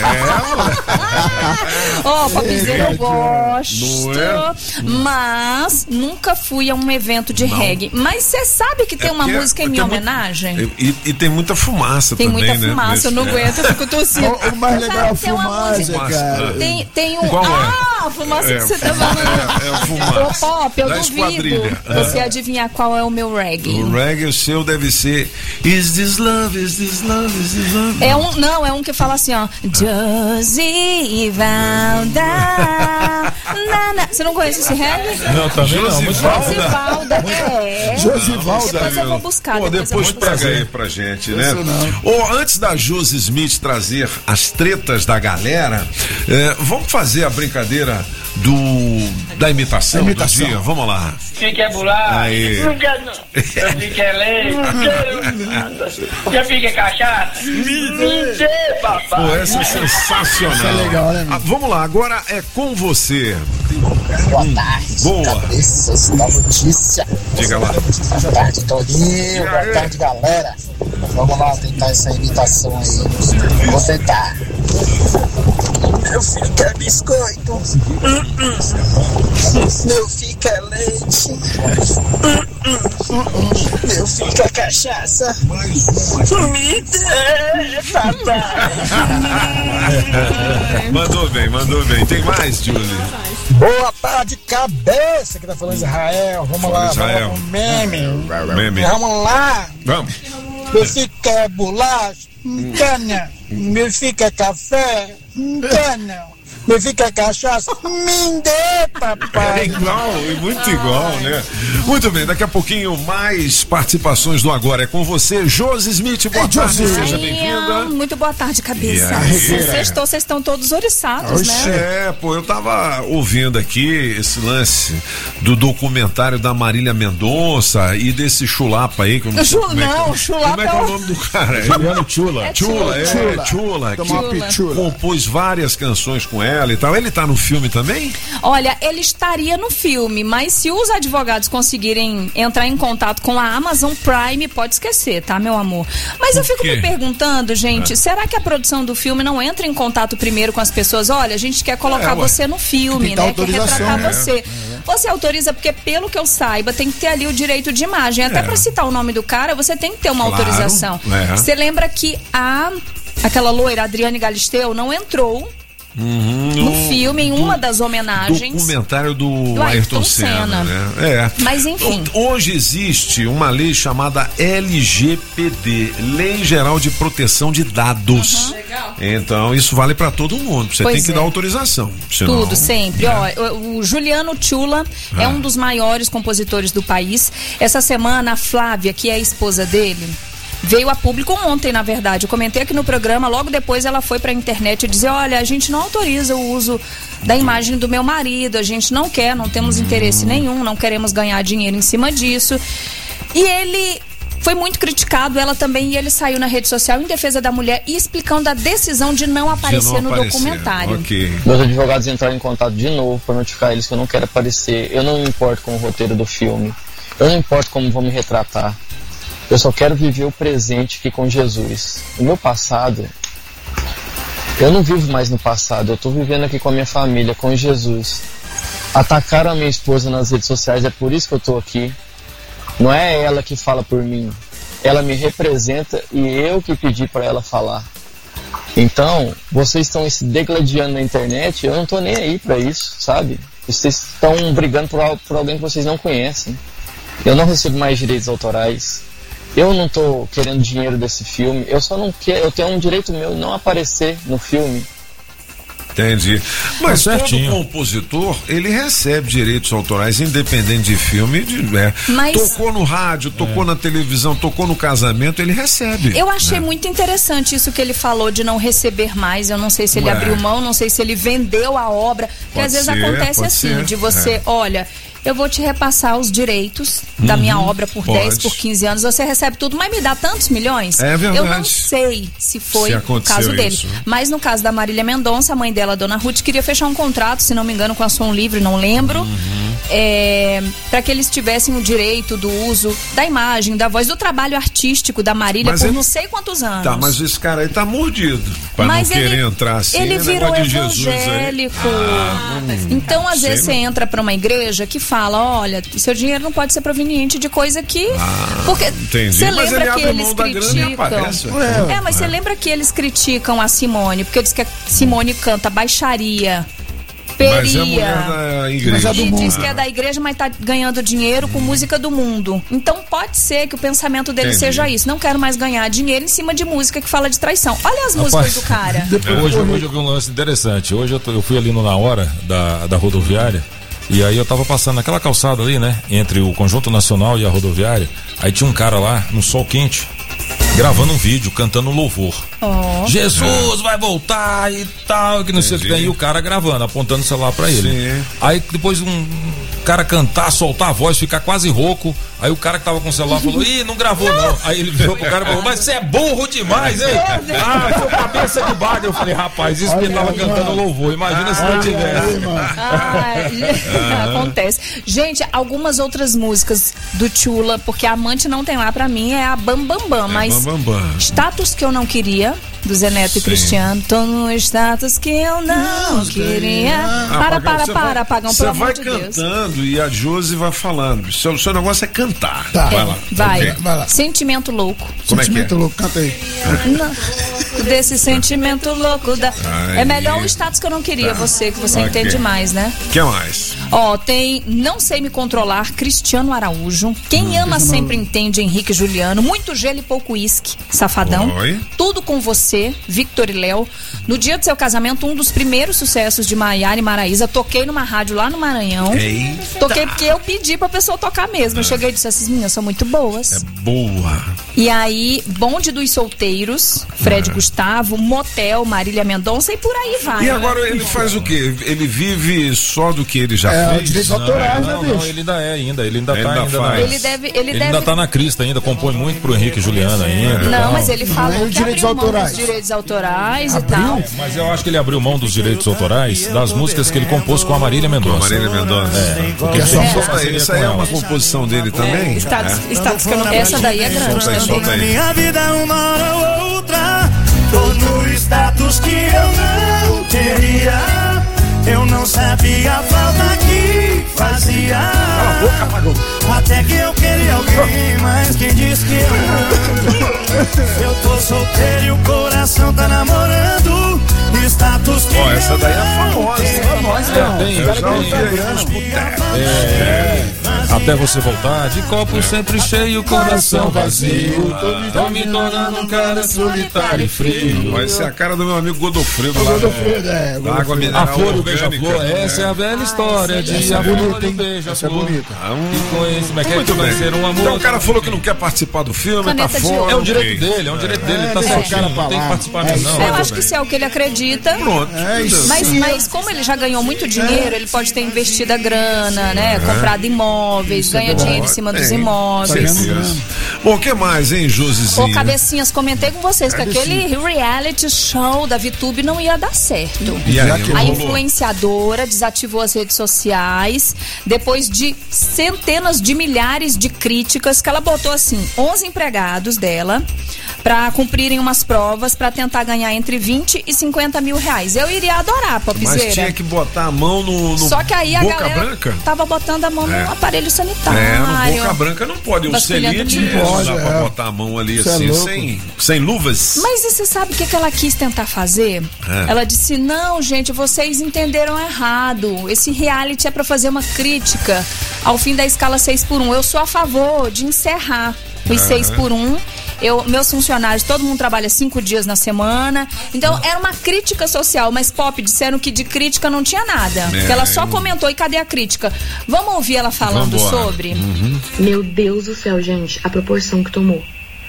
é, Ó, oh, papizeiro eu gosto, Não é? mas nunca fui a um evento de Não. reggae. Mas você sabe que tem É uma porque- música em porque minha é muito- homenagem? E, e tem muita fumaça Tem também, muita né? fumaça, nesse- eu não aguento, eu fico tossindo. O, o mais legal é a Sabe, tem uma fumaça, música- cara. Tem, tem um. Qual é? Ah, a fumaça É, que você tá fumaça, falando. é, é a fumaça. Ô, Pop, eu Da duvido esquadrilha. você É. adivinhar qual é o meu reggae. O reggae, o seu deve ser Is this love, is this love, is this love? É um, não, é um que fala assim, ó. Josie Valda. Nana. Você não conhece esse reggae? Não, também não. Muito bom. Josivalda, é. Josivalda. Depois eu vou buscar. Pô, depois eu depois vou buscar. pega aí pra gente, né? Isso não. Ou antes da Josi Smith trazer as tretas da galera, é, vamos fazer a brincadeira do da imitação, A imitação. do dia? Vamos lá. Quem quer bular? Aí. Não quero não. Eu fico é leite, não quero nada. Já fica cachaça? Me dê, papai. Pô, essa é sensacional. Isso é legal, né, meu? Ah, vamos lá, agora é com você. Boa tarde, Boa. cabeças da notícia. Diga lá. Boa tarde, Toninho. Boa aí? tarde, galera. Vamos lá tentar essa imitação aí. Vou tentar. Meu filho quer biscoito. Hum, hum. Meu filho quer leite. Hum, hum. Meu filho quer cachaça. Me dê, papai. Mandou bem, mandou bem. Tem mais, Julie? Boa tarde, cabeça, que tá falando Israel. Vamos Fala, lá, Israel. vamos lá pro meme. Meme. Vamos lá. Vamos. Meu filho quer bolacha, cana. Meu filho quer café, cana. Meu filho quer cachaça, me dê, É papai. igual, é muito igual, né? Muito bem, daqui a pouquinho mais participações do Agora é com você, Josi Smith. Boa tarde, seja bem-vinda. Muito boa tarde, cabeça. E aí? Vocês estão, vocês estão todos oriçados, né? É, pô, eu tava ouvindo aqui esse lance do documentário da Marília Mendonça e desse chulapa aí, que eu não sei Chu- como é que, não, chulapa como é que é o nome do cara? Juliano Chula. É Chula, é, Chula. Chula, Toma uma que pichula. compôs várias canções com ela e tal. Ele tá no filme também? Olha, ele estaria no filme, mas se os advogados conseguirem entrar em contato com a Amazon Prime, pode esquecer, tá, meu amor? Mas eu fico quê? me perguntando, gente, É. será que a produção do filme não entra em contato primeiro com as pessoas? Olha, a gente quer colocar É, ué. você no filme, Tem que dar né? Quer autorização, retratar né? você. Você autoriza, porque pelo que eu saiba, tem que ter ali o direito de imagem. Até É. pra citar o nome do cara, você tem que ter uma Claro, autorização. é. Você lembra que a aquela loira, Adriane Galisteu, não entrou Uhum, no filme, em uma das homenagens. Documentário do, do Ayrton, Ayrton Senna, Senna. né? É. Mas, enfim. Hoje existe uma lei chamada L G P D, Lei Geral de Proteção de Dados. Uhum. Legal. Então, isso vale para todo mundo. Você Pois tem que é. dar autorização. Senão, Tudo, sempre. né? Ó, o o Juliano Chula Ah. é um dos maiores compositores do país. Essa semana, a Flávia, que é a esposa dele, veio a público ontem, na verdade. Eu comentei aqui no programa, logo depois ela foi pra internet dizer, olha, a gente não autoriza o uso da imagem do meu marido, a gente não quer, não temos interesse nenhum, não queremos ganhar dinheiro em cima disso. E ele foi muito criticado, ela também, e ele saiu na rede social em defesa da mulher e explicando a decisão de não aparecer no aparecer. documentário. Ok. Meus advogados entraram em contato de novo para notificar eles que eu não quero aparecer. Eu não me importo com o roteiro do filme. Eu não importo como vão me retratar. Eu só quero viver o presente aqui com Jesus. O meu passado, eu não vivo mais no passado. Eu estou vivendo aqui com a minha família, com Jesus. Atacaram a minha esposa nas redes sociais, é por isso que eu estou aqui. Não é ela que fala por mim. Ela me representa e eu que pedi para ela falar. Então, vocês estão se degladiando na internet, eu não tô nem aí para isso, sabe? Vocês estão brigando por, al- por alguém que vocês não conhecem. Eu não recebo mais direitos autorais. Eu não tô querendo dinheiro desse filme. Eu só não quero, eu tenho um direito meu não aparecer no filme. Entendi. Mas Tá todo certinho. compositor, ele recebe direitos autorais, independente de filme. De, né? Mas- Tocou no rádio, tocou na televisão, tocou no casamento, ele recebe. Eu achei né? muito interessante isso que ele falou de não receber mais. Eu não sei se ele Ué. abriu mão, não sei se ele vendeu a obra. Porque Pode às vezes ser, acontece pode assim, ser. de você, É. olha, eu vou te repassar os direitos da Uhum, minha obra por pode. dez, por quinze anos, você recebe tudo, mas me dá tantos milhões? É verdade. Eu não sei se foi Se o aconteceu caso dele. isso. Mas no caso da Marília Mendonça, a mãe dela, a dona Ruth, queria fechar um contrato, se não me engano, com a Som Livre, não lembro, Uhum. é, para que eles tivessem o direito do uso da imagem, da voz, do trabalho artístico da Marília Mas por ele- não sei quantos anos. Tá, mas esse cara aí tá mordido. Pra Mas não querer ele, entrar assim. ele esse virou negócio de Jesus aí. evangélico. Ah, hum, então, às sei, vezes, você não. entra pra uma igreja que fala: olha, seu dinheiro não pode ser proveniente de coisa que. Porque entendi. você Mas lembra ele que abre eles mão da grana e criticam. aparece, é, mas você lembra que eles criticam a Simone, porque diz que a Simone canta baixaria. Mas é Peria. mulher da igreja. Mas é do E mundo. Diz Ah. que é da igreja, mas tá ganhando dinheiro com música do mundo. Então pode ser que o pensamento dele Entendi. seja isso. Não quero mais ganhar dinheiro em cima de música que fala de traição. Olha as músicas Rapaz, do cara. Hoje, hoje eu vi um lance interessante. Hoje eu, tô- eu fui ali no Na Hora da, da rodoviária. E aí eu tava passando naquela calçada ali, né? Entre o Conjunto Nacional e a rodoviária. Aí tinha um cara lá, no sol quente, gravando um vídeo, cantando um louvor. Oh. Jesus vai voltar e tal, que não sei o que tem. E o cara gravando, apontando o celular pra ele. Sim. Aí depois um cara cantar, soltar a voz, ficar quase rouco. Aí o cara que tava com o celular falou: ih, não gravou não. Aí ele virou pro cara e falou: mas você é burro demais, hein? Ah, sua cabeça de bardo. Eu falei: rapaz, isso que ele tava cantando louvor. Imagina se não tivesse. Ah, acontece. Gente, algumas outras músicas do Tchula, porque a Amante Não Tem Lá pra mim é a Bam Bam Bam, mas Bam, bam, bam. Status Que Eu Não Queria, do Zé Neto e Sim. Cristiano. Tô no status que eu não queria. Ah, Para, Pagão, para, você para, vai- Pagão, Você pelo vai amor de Deus. cantando e a Josi vai falando. Seu, seu negócio é cantar. Tá. Vai lá. Vai. Ok. Vai lá. Sentimento louco. Como é que é? Sentimento louco, canta aí. Não. Desse sentimento louco da... Ai. É melhor o status que eu não queria, Tá. você, que você Ok. entende mais, né? O que mais? Ó, tem Não Sei Me Controlar, Cristiano Araújo. Quem Hum. ama sempre entende, Henrique Juliano. Muito gelo e pouco uísque, Safadão. Oi. Tudo com você, Victor e Léo. No dia do seu casamento, um dos primeiros sucessos de Maiara e Maraísa. Toquei numa rádio lá no Maranhão. Eita. Toquei porque eu pedi pra pessoa tocar mesmo. Eu cheguei e disse: essas meninas são muito boas. É boa. E aí, Bonde dos Solteiros, Fred Ah. Gustavo, Motel, Marília Mendonça e por aí vai. E agora ele faz o quê? Ele vive só do que ele já É, fez? direitos Não, autorais, né, não, não, bicho? ele ainda é ainda, ele ainda Ele tá ainda ainda faz. na, Ele deve. Ele, ele deve... ainda tá na crista ainda, compõe muito pro Henrique Juliano ainda. e Não, tal. mas ele falou Não, e que direitos abriu mão autorais? dos direitos autorais e tal. Mas eu acho que ele abriu mão dos direitos autorais das músicas que ele compôs com a Marília Mendonça. Marília Mendonça. É, porque É, ele sempre só- parceria isso com aí é ela. uma composição dele também? Status, É. status que eu não... Essa daí é grande Solta aí, também. solta aí. Minha vida uma hora ou outra, tô no status que eu não queria. Eu não sabia a falta que fazia. Até que eu queria alguém, mas quem disse que eu não? Eu tô solteiro e o coração tá namorando. Status que Ó, essa eu daí é não famosa. queria. Famosa, não. tem, Os caras já que ouvi não aí tá nos vendo. botecos. É, até você voltar, de copo sempre cheio, coração vazio. Tô me tornando um cara solitário e frio. Vai ser a cara do meu amigo Godofredo O lá. Godofredo, é, Da o água Godofredo. mineral A flor do orgânica. beija-flor, essa é a velha história de Essa é a flor bonita, do hein? beija-flor. Essa é bonita. E com esse, mas quer Muito bem. conhecer um amor. Então o cara falou que não quer participar do filme, Caneta tá de fora. ouro. É um ok. direito dele, é um direito dele, ele tá deixa o certinho, cara não tem que falar. participar É mesmo, isso não. Eu acho que se é o que ele acredita. Pronto. É isso. Mas, mas como ele já ganhou muito dinheiro, ele pode ter investido a grana, né? Comprado imóveis, ganha dinheiro em cima dos Tem, imóveis. certeza. Bom, o que mais, hein, Josizinho? Ô, cabecinhas, comentei com vocês que aquele reality show da VTube não ia dar certo. E aí, A não rolou? influenciadora desativou as redes sociais depois de centenas de milhares de críticas que ela botou assim, onze empregados dela para cumprirem umas provas para tentar ganhar entre vinte e cinquenta mil reais. Eu iria adorar, Papizeira. Mas tinha que botar a mão no, no Só que aí a Boca galera Branca? tava botando a mão É. no aparelho sanitário. É, no Boca Branca não pode. O Vasculhando Celite lixo. não Pode, dá pra é. botar a mão ali Isso é assim, louco. sem, sem luvas. Mas e você sabe o que, que ela quis tentar fazer? É. Ela disse: não, gente, vocês entenderam errado. Esse reality é pra fazer uma crítica ao fim da escala seis por um. Eu sou a favor de encerrar os Aham. seis por um eu, meus funcionários, todo mundo trabalha cinco dias na semana. Então, era uma crítica social, mas Pop disseram que de crítica não tinha nada. É, que ela só comentou, e cadê a crítica? Vamos ouvir ela falando Vambora. sobre? Uhum. Meu Deus do céu, gente, a proporção que tomou.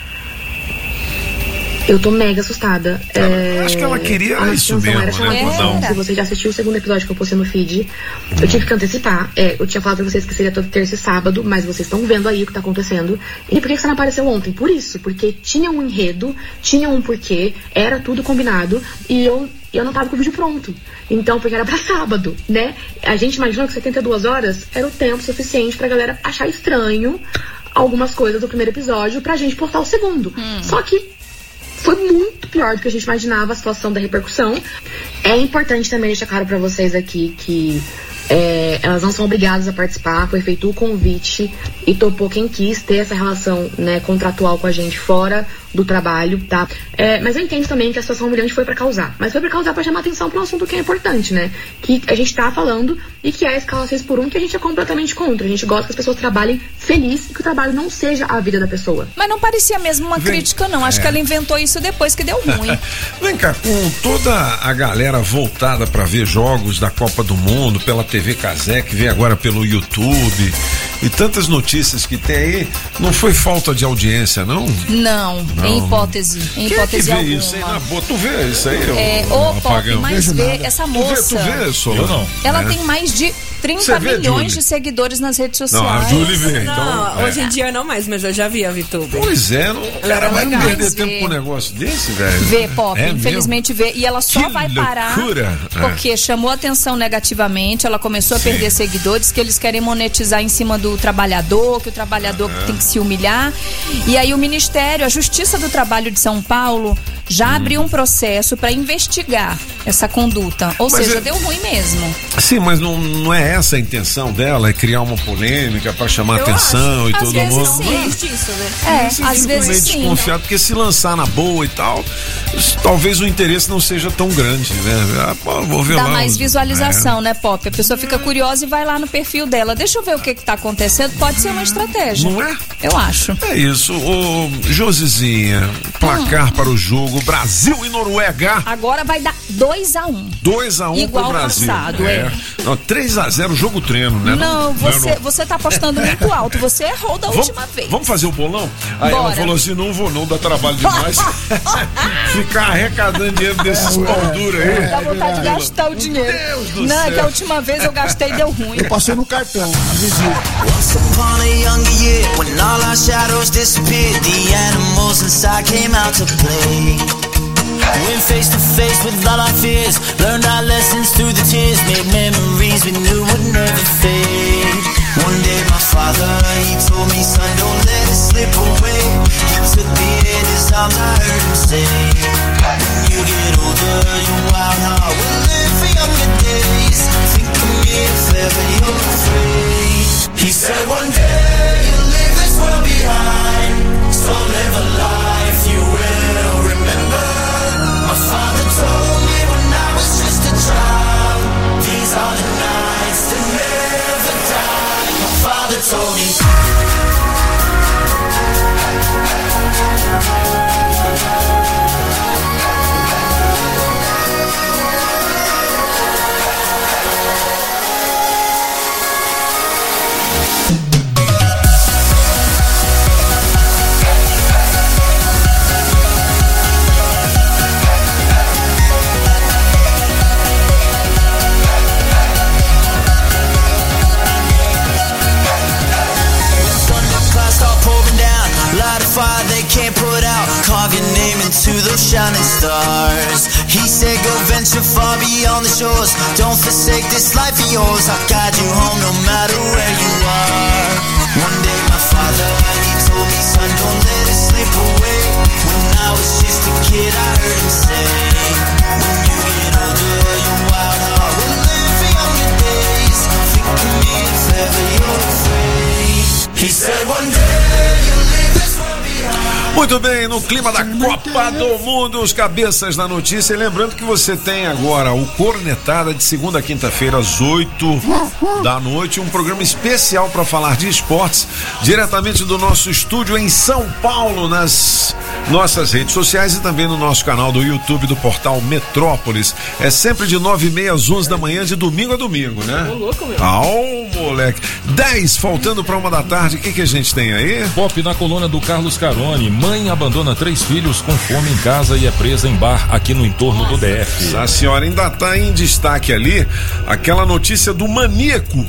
Eu tô mega assustada. É, acho que ela queria a isso mesmo, era né? Era. Se você já assistiu o segundo episódio que eu postei no feed, hum. eu tive que antecipar. É, eu tinha falado pra vocês que seria todo terça e sábado, mas vocês estão vendo aí o que tá acontecendo. E por que você não apareceu ontem? Por isso, porque tinha um enredo, tinha um porquê, era tudo combinado, e eu, eu não tava com o vídeo pronto. Então, porque era pra sábado, né? A gente imaginou que setenta e duas horas era o tempo suficiente pra galera achar estranho algumas coisas do primeiro episódio pra gente postar o segundo. Hum. Só que foi muito pior do que a gente imaginava a situação da repercussão. É importante também deixar claro pra vocês aqui que é, elas não são obrigadas a participar, foi feito o convite e topou quem quis ter essa relação, né, contratual com a gente fora do trabalho, tá? É, mas eu entendo também que a situação humilhante foi pra causar, mas foi pra causar pra chamar atenção pra um assunto que é importante, né? Que a gente tá falando e que é a escala seis por um, que a gente é completamente contra. A gente gosta que as pessoas trabalhem feliz e que o trabalho não seja a vida da pessoa. Mas não parecia mesmo uma Vem, crítica, não. Acho é. que ela inventou isso depois que deu ruim. Vem cá, com toda a galera voltada pra ver jogos da Copa do Mundo pela T V Casé, que vem agora pelo YouTube e tantas notícias que tem aí, não foi falta de audiência, não? Não, não. em hipótese. Em Quem hipótese é que vê alguma. isso aí na boa? Tu vê isso aí? É, ô, Pop, mas vê essa moça. Tu vê, tu vê Solano? Eu não. Ela é. tem mais de trinta vê, milhões Julie? de seguidores nas redes sociais. Não, a Julie vê. Então, não, é. hoje em dia não mais, mas eu já vi a VTube. Pois é, não, ela cara, vai legal. perder tempo com um negócio desse, velho? Vê, Pop, é infelizmente mesmo? vê. E ela só que vai parar loucura. porque é. chamou atenção negativamente, ela começou a Sim. perder seguidores, que eles querem monetizar em cima do trabalhador, que o trabalhador é. tem que se humilhar. E aí o Ministério, a Justiça do Trabalho de São Paulo, já hum. abriu um processo para investigar essa conduta. Ou mas seja, é... deu ruim mesmo. Sim, mas não, não é essa a intenção dela, é criar uma polêmica para chamar Eu atenção acho. e às todo vezes mundo. Sim. Existe isso, né? É, Você às vezes meio sim. desconfiado, porque se lançar na boa e tal, talvez o interesse não seja tão grande, né? Ah, pô, vou ver Dá lá mais os... visualização, é. né, Pop? A pessoa fica curiosa e vai lá no perfil dela. Deixa eu ver o que que tá acontecendo. Pode ser uma estratégia. Não é? Eu acho. É isso. Ô, Josizinha, placar hum. para o jogo Brasil e Noruega. Agora vai dar dois a um. dois a um pro Brasil. Passado, é. é. Não, três a zero jogo treino, né? Não, não você, não. você tá apostando muito alto. Você errou da vamos, última vez. Vamos fazer o bolão? Aí Bora. ela falou assim: não vou, não, dá trabalho demais. Ficar arrecadando dinheiro desses é, pau duro aí. Dá vontade de gastar o dinheiro. Deus do não, céu. é que a última vez eu gastei e deu ruim. Eu passei no cartão, avisei. Once upon a younger year, when all our shadows disappeared, the animals inside came out to play. Went face to face with all our fears, learned our lessons through the tears, made memories we knew would never fade. One day my father, he told me, son, don't let it slip away. He took me in his arms, I heard him say, when you get older, your wild heart will live for younger days. Think of me if ever you're afraid. He said one day you'll leave this world behind, so live a life you will remember. My father told me when I was just a child, these are the nights that never die. My father told me. Fire they can't put out, carve your name into those shining stars. He said go venture far beyond the shores, don't forsake this life of yours. I'll guide you home no matter where you are. One day my father, he told me, son, don't let it slip away. When I was just a kid I heard him say, when you get older your wild heart will live for younger days. Think of me if ever you're afraid. He said one day you'll leave this world behind. Muito bem, no clima da Copa do Mundo, os cabeças da notícia. E lembrando que você tem agora o Cornetada de segunda a quinta-feira às oito da noite, um programa especial para falar de esportes, diretamente do nosso estúdio em São Paulo, nas nossas redes sociais e também no nosso canal do YouTube do portal Metrópolis. É sempre de nove e meia às onze da manhã, de domingo a domingo, né? Ô, louco, meu. Ah, moleque. dez, faltando para uma da tarde, o que que a gente tem aí? Pop na coluna do Carlos Carone. Mãe abandona três filhos com fome em casa e é presa em bar aqui no entorno do D F. A senhora ainda está em destaque ali aquela notícia do maníaco.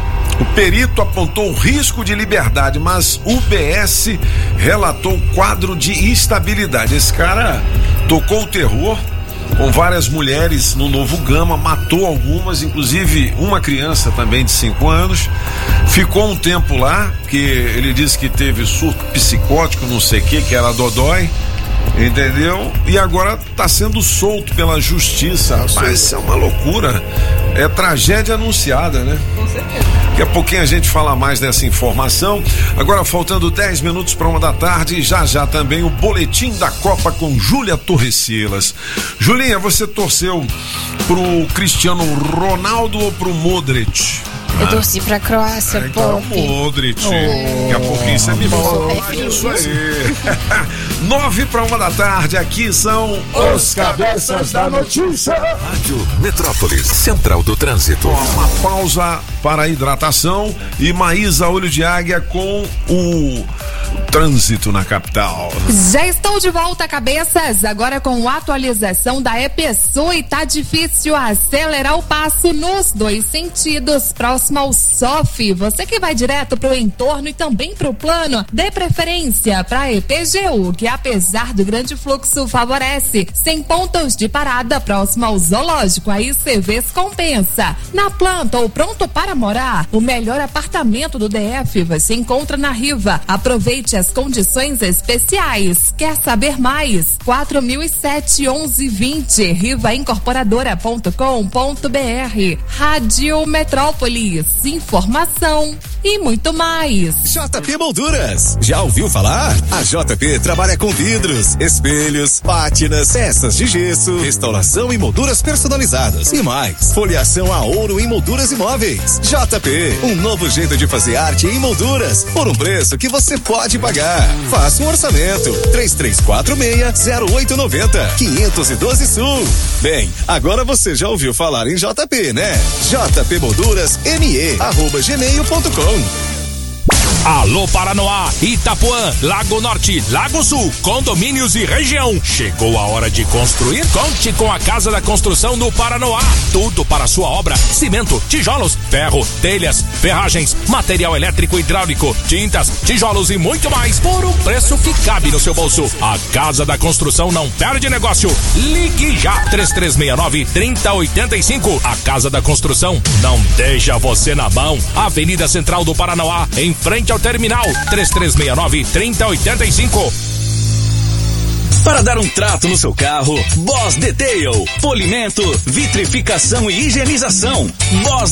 O perito apontou risco de liberdade, mas o U B S relatou quadro de instabilidade. Esse cara tocou o terror com várias mulheres no Novo Gama, matou algumas, inclusive uma criança também de cinco anos. Ficou um tempo lá, que ele disse que teve surto psicótico, não sei o que, que era dodói, entendeu? E agora está sendo solto pela justiça. Rapaz, isso é uma loucura. É tragédia anunciada, né? Com certeza. Daqui a pouquinho a gente fala mais dessa informação. Agora, faltando dez minutos para uma da tarde, já já também o boletim da Copa com Júlia Torrecilas. Julinha, você torceu pro Cristiano Ronaldo ou pro Modric? Eu torci pra Croácia, ah, então Pop. Modric. Oh, Daqui a pouquinho você me fala isso aí. Nove para uma da tarde, aqui são os cabeças da notícia. Rádio Metrópolis, Central do Trânsito. Uma pausa para a hidratação e Maísa Olho de Águia com o trânsito na capital. Já estou de volta, cabeças, agora com a atualização da EPSU e tá difícil acelerar o passo nos dois sentidos, próximo ao S O F. Você que vai direto pro entorno e também pro plano, dê preferência pra E P G U, que apesar do grande fluxo favorece, sem pontos de parada próximo ao zoológico, aí C Vs compensa. Na planta ou pronto para morar, o melhor apartamento do D F você encontra na Riva. Aproveite as condições especiais. Quer saber mais? quatro mil e sete, onze, vinte, riva incorporadora ponto com ponto br. Rádio Metrópolis, informação e muito mais. J P Molduras, já ouviu falar? A J P trabalha com vidros, espelhos, pátinas, peças de gesso, restauração e molduras personalizadas e mais, folheação a ouro em molduras e móveis. J P, um novo jeito de fazer arte em molduras por um preço que você pode pagar. Faça um orçamento. três três quatro seis, zero oito nove zero, quinhentos e doze Sul. Bem, agora você já ouviu falar em J P, né? J P Molduras M E arroba gmail ponto com. Alô Paranoá, Itapuã, Lago Norte, Lago Sul, condomínios e região. Chegou a hora de construir? Conte com a Casa da Construção do Paranoá. Tudo para sua obra: cimento, tijolos, ferro, telhas, ferragens, material elétrico e hidráulico, tintas, tijolos e muito mais por um preço que cabe no seu bolso. A Casa da Construção não perde negócio. Ligue já três três seis nove, três zero oito cinco. A Casa da Construção não deixa você na mão. Avenida Central do Paranoá, em frente ao terminal. Três três seis nove, três zero oito cinco. Para dar um trato no seu carro, Boss Detail. Polimento, vitrificação e higienização. Boss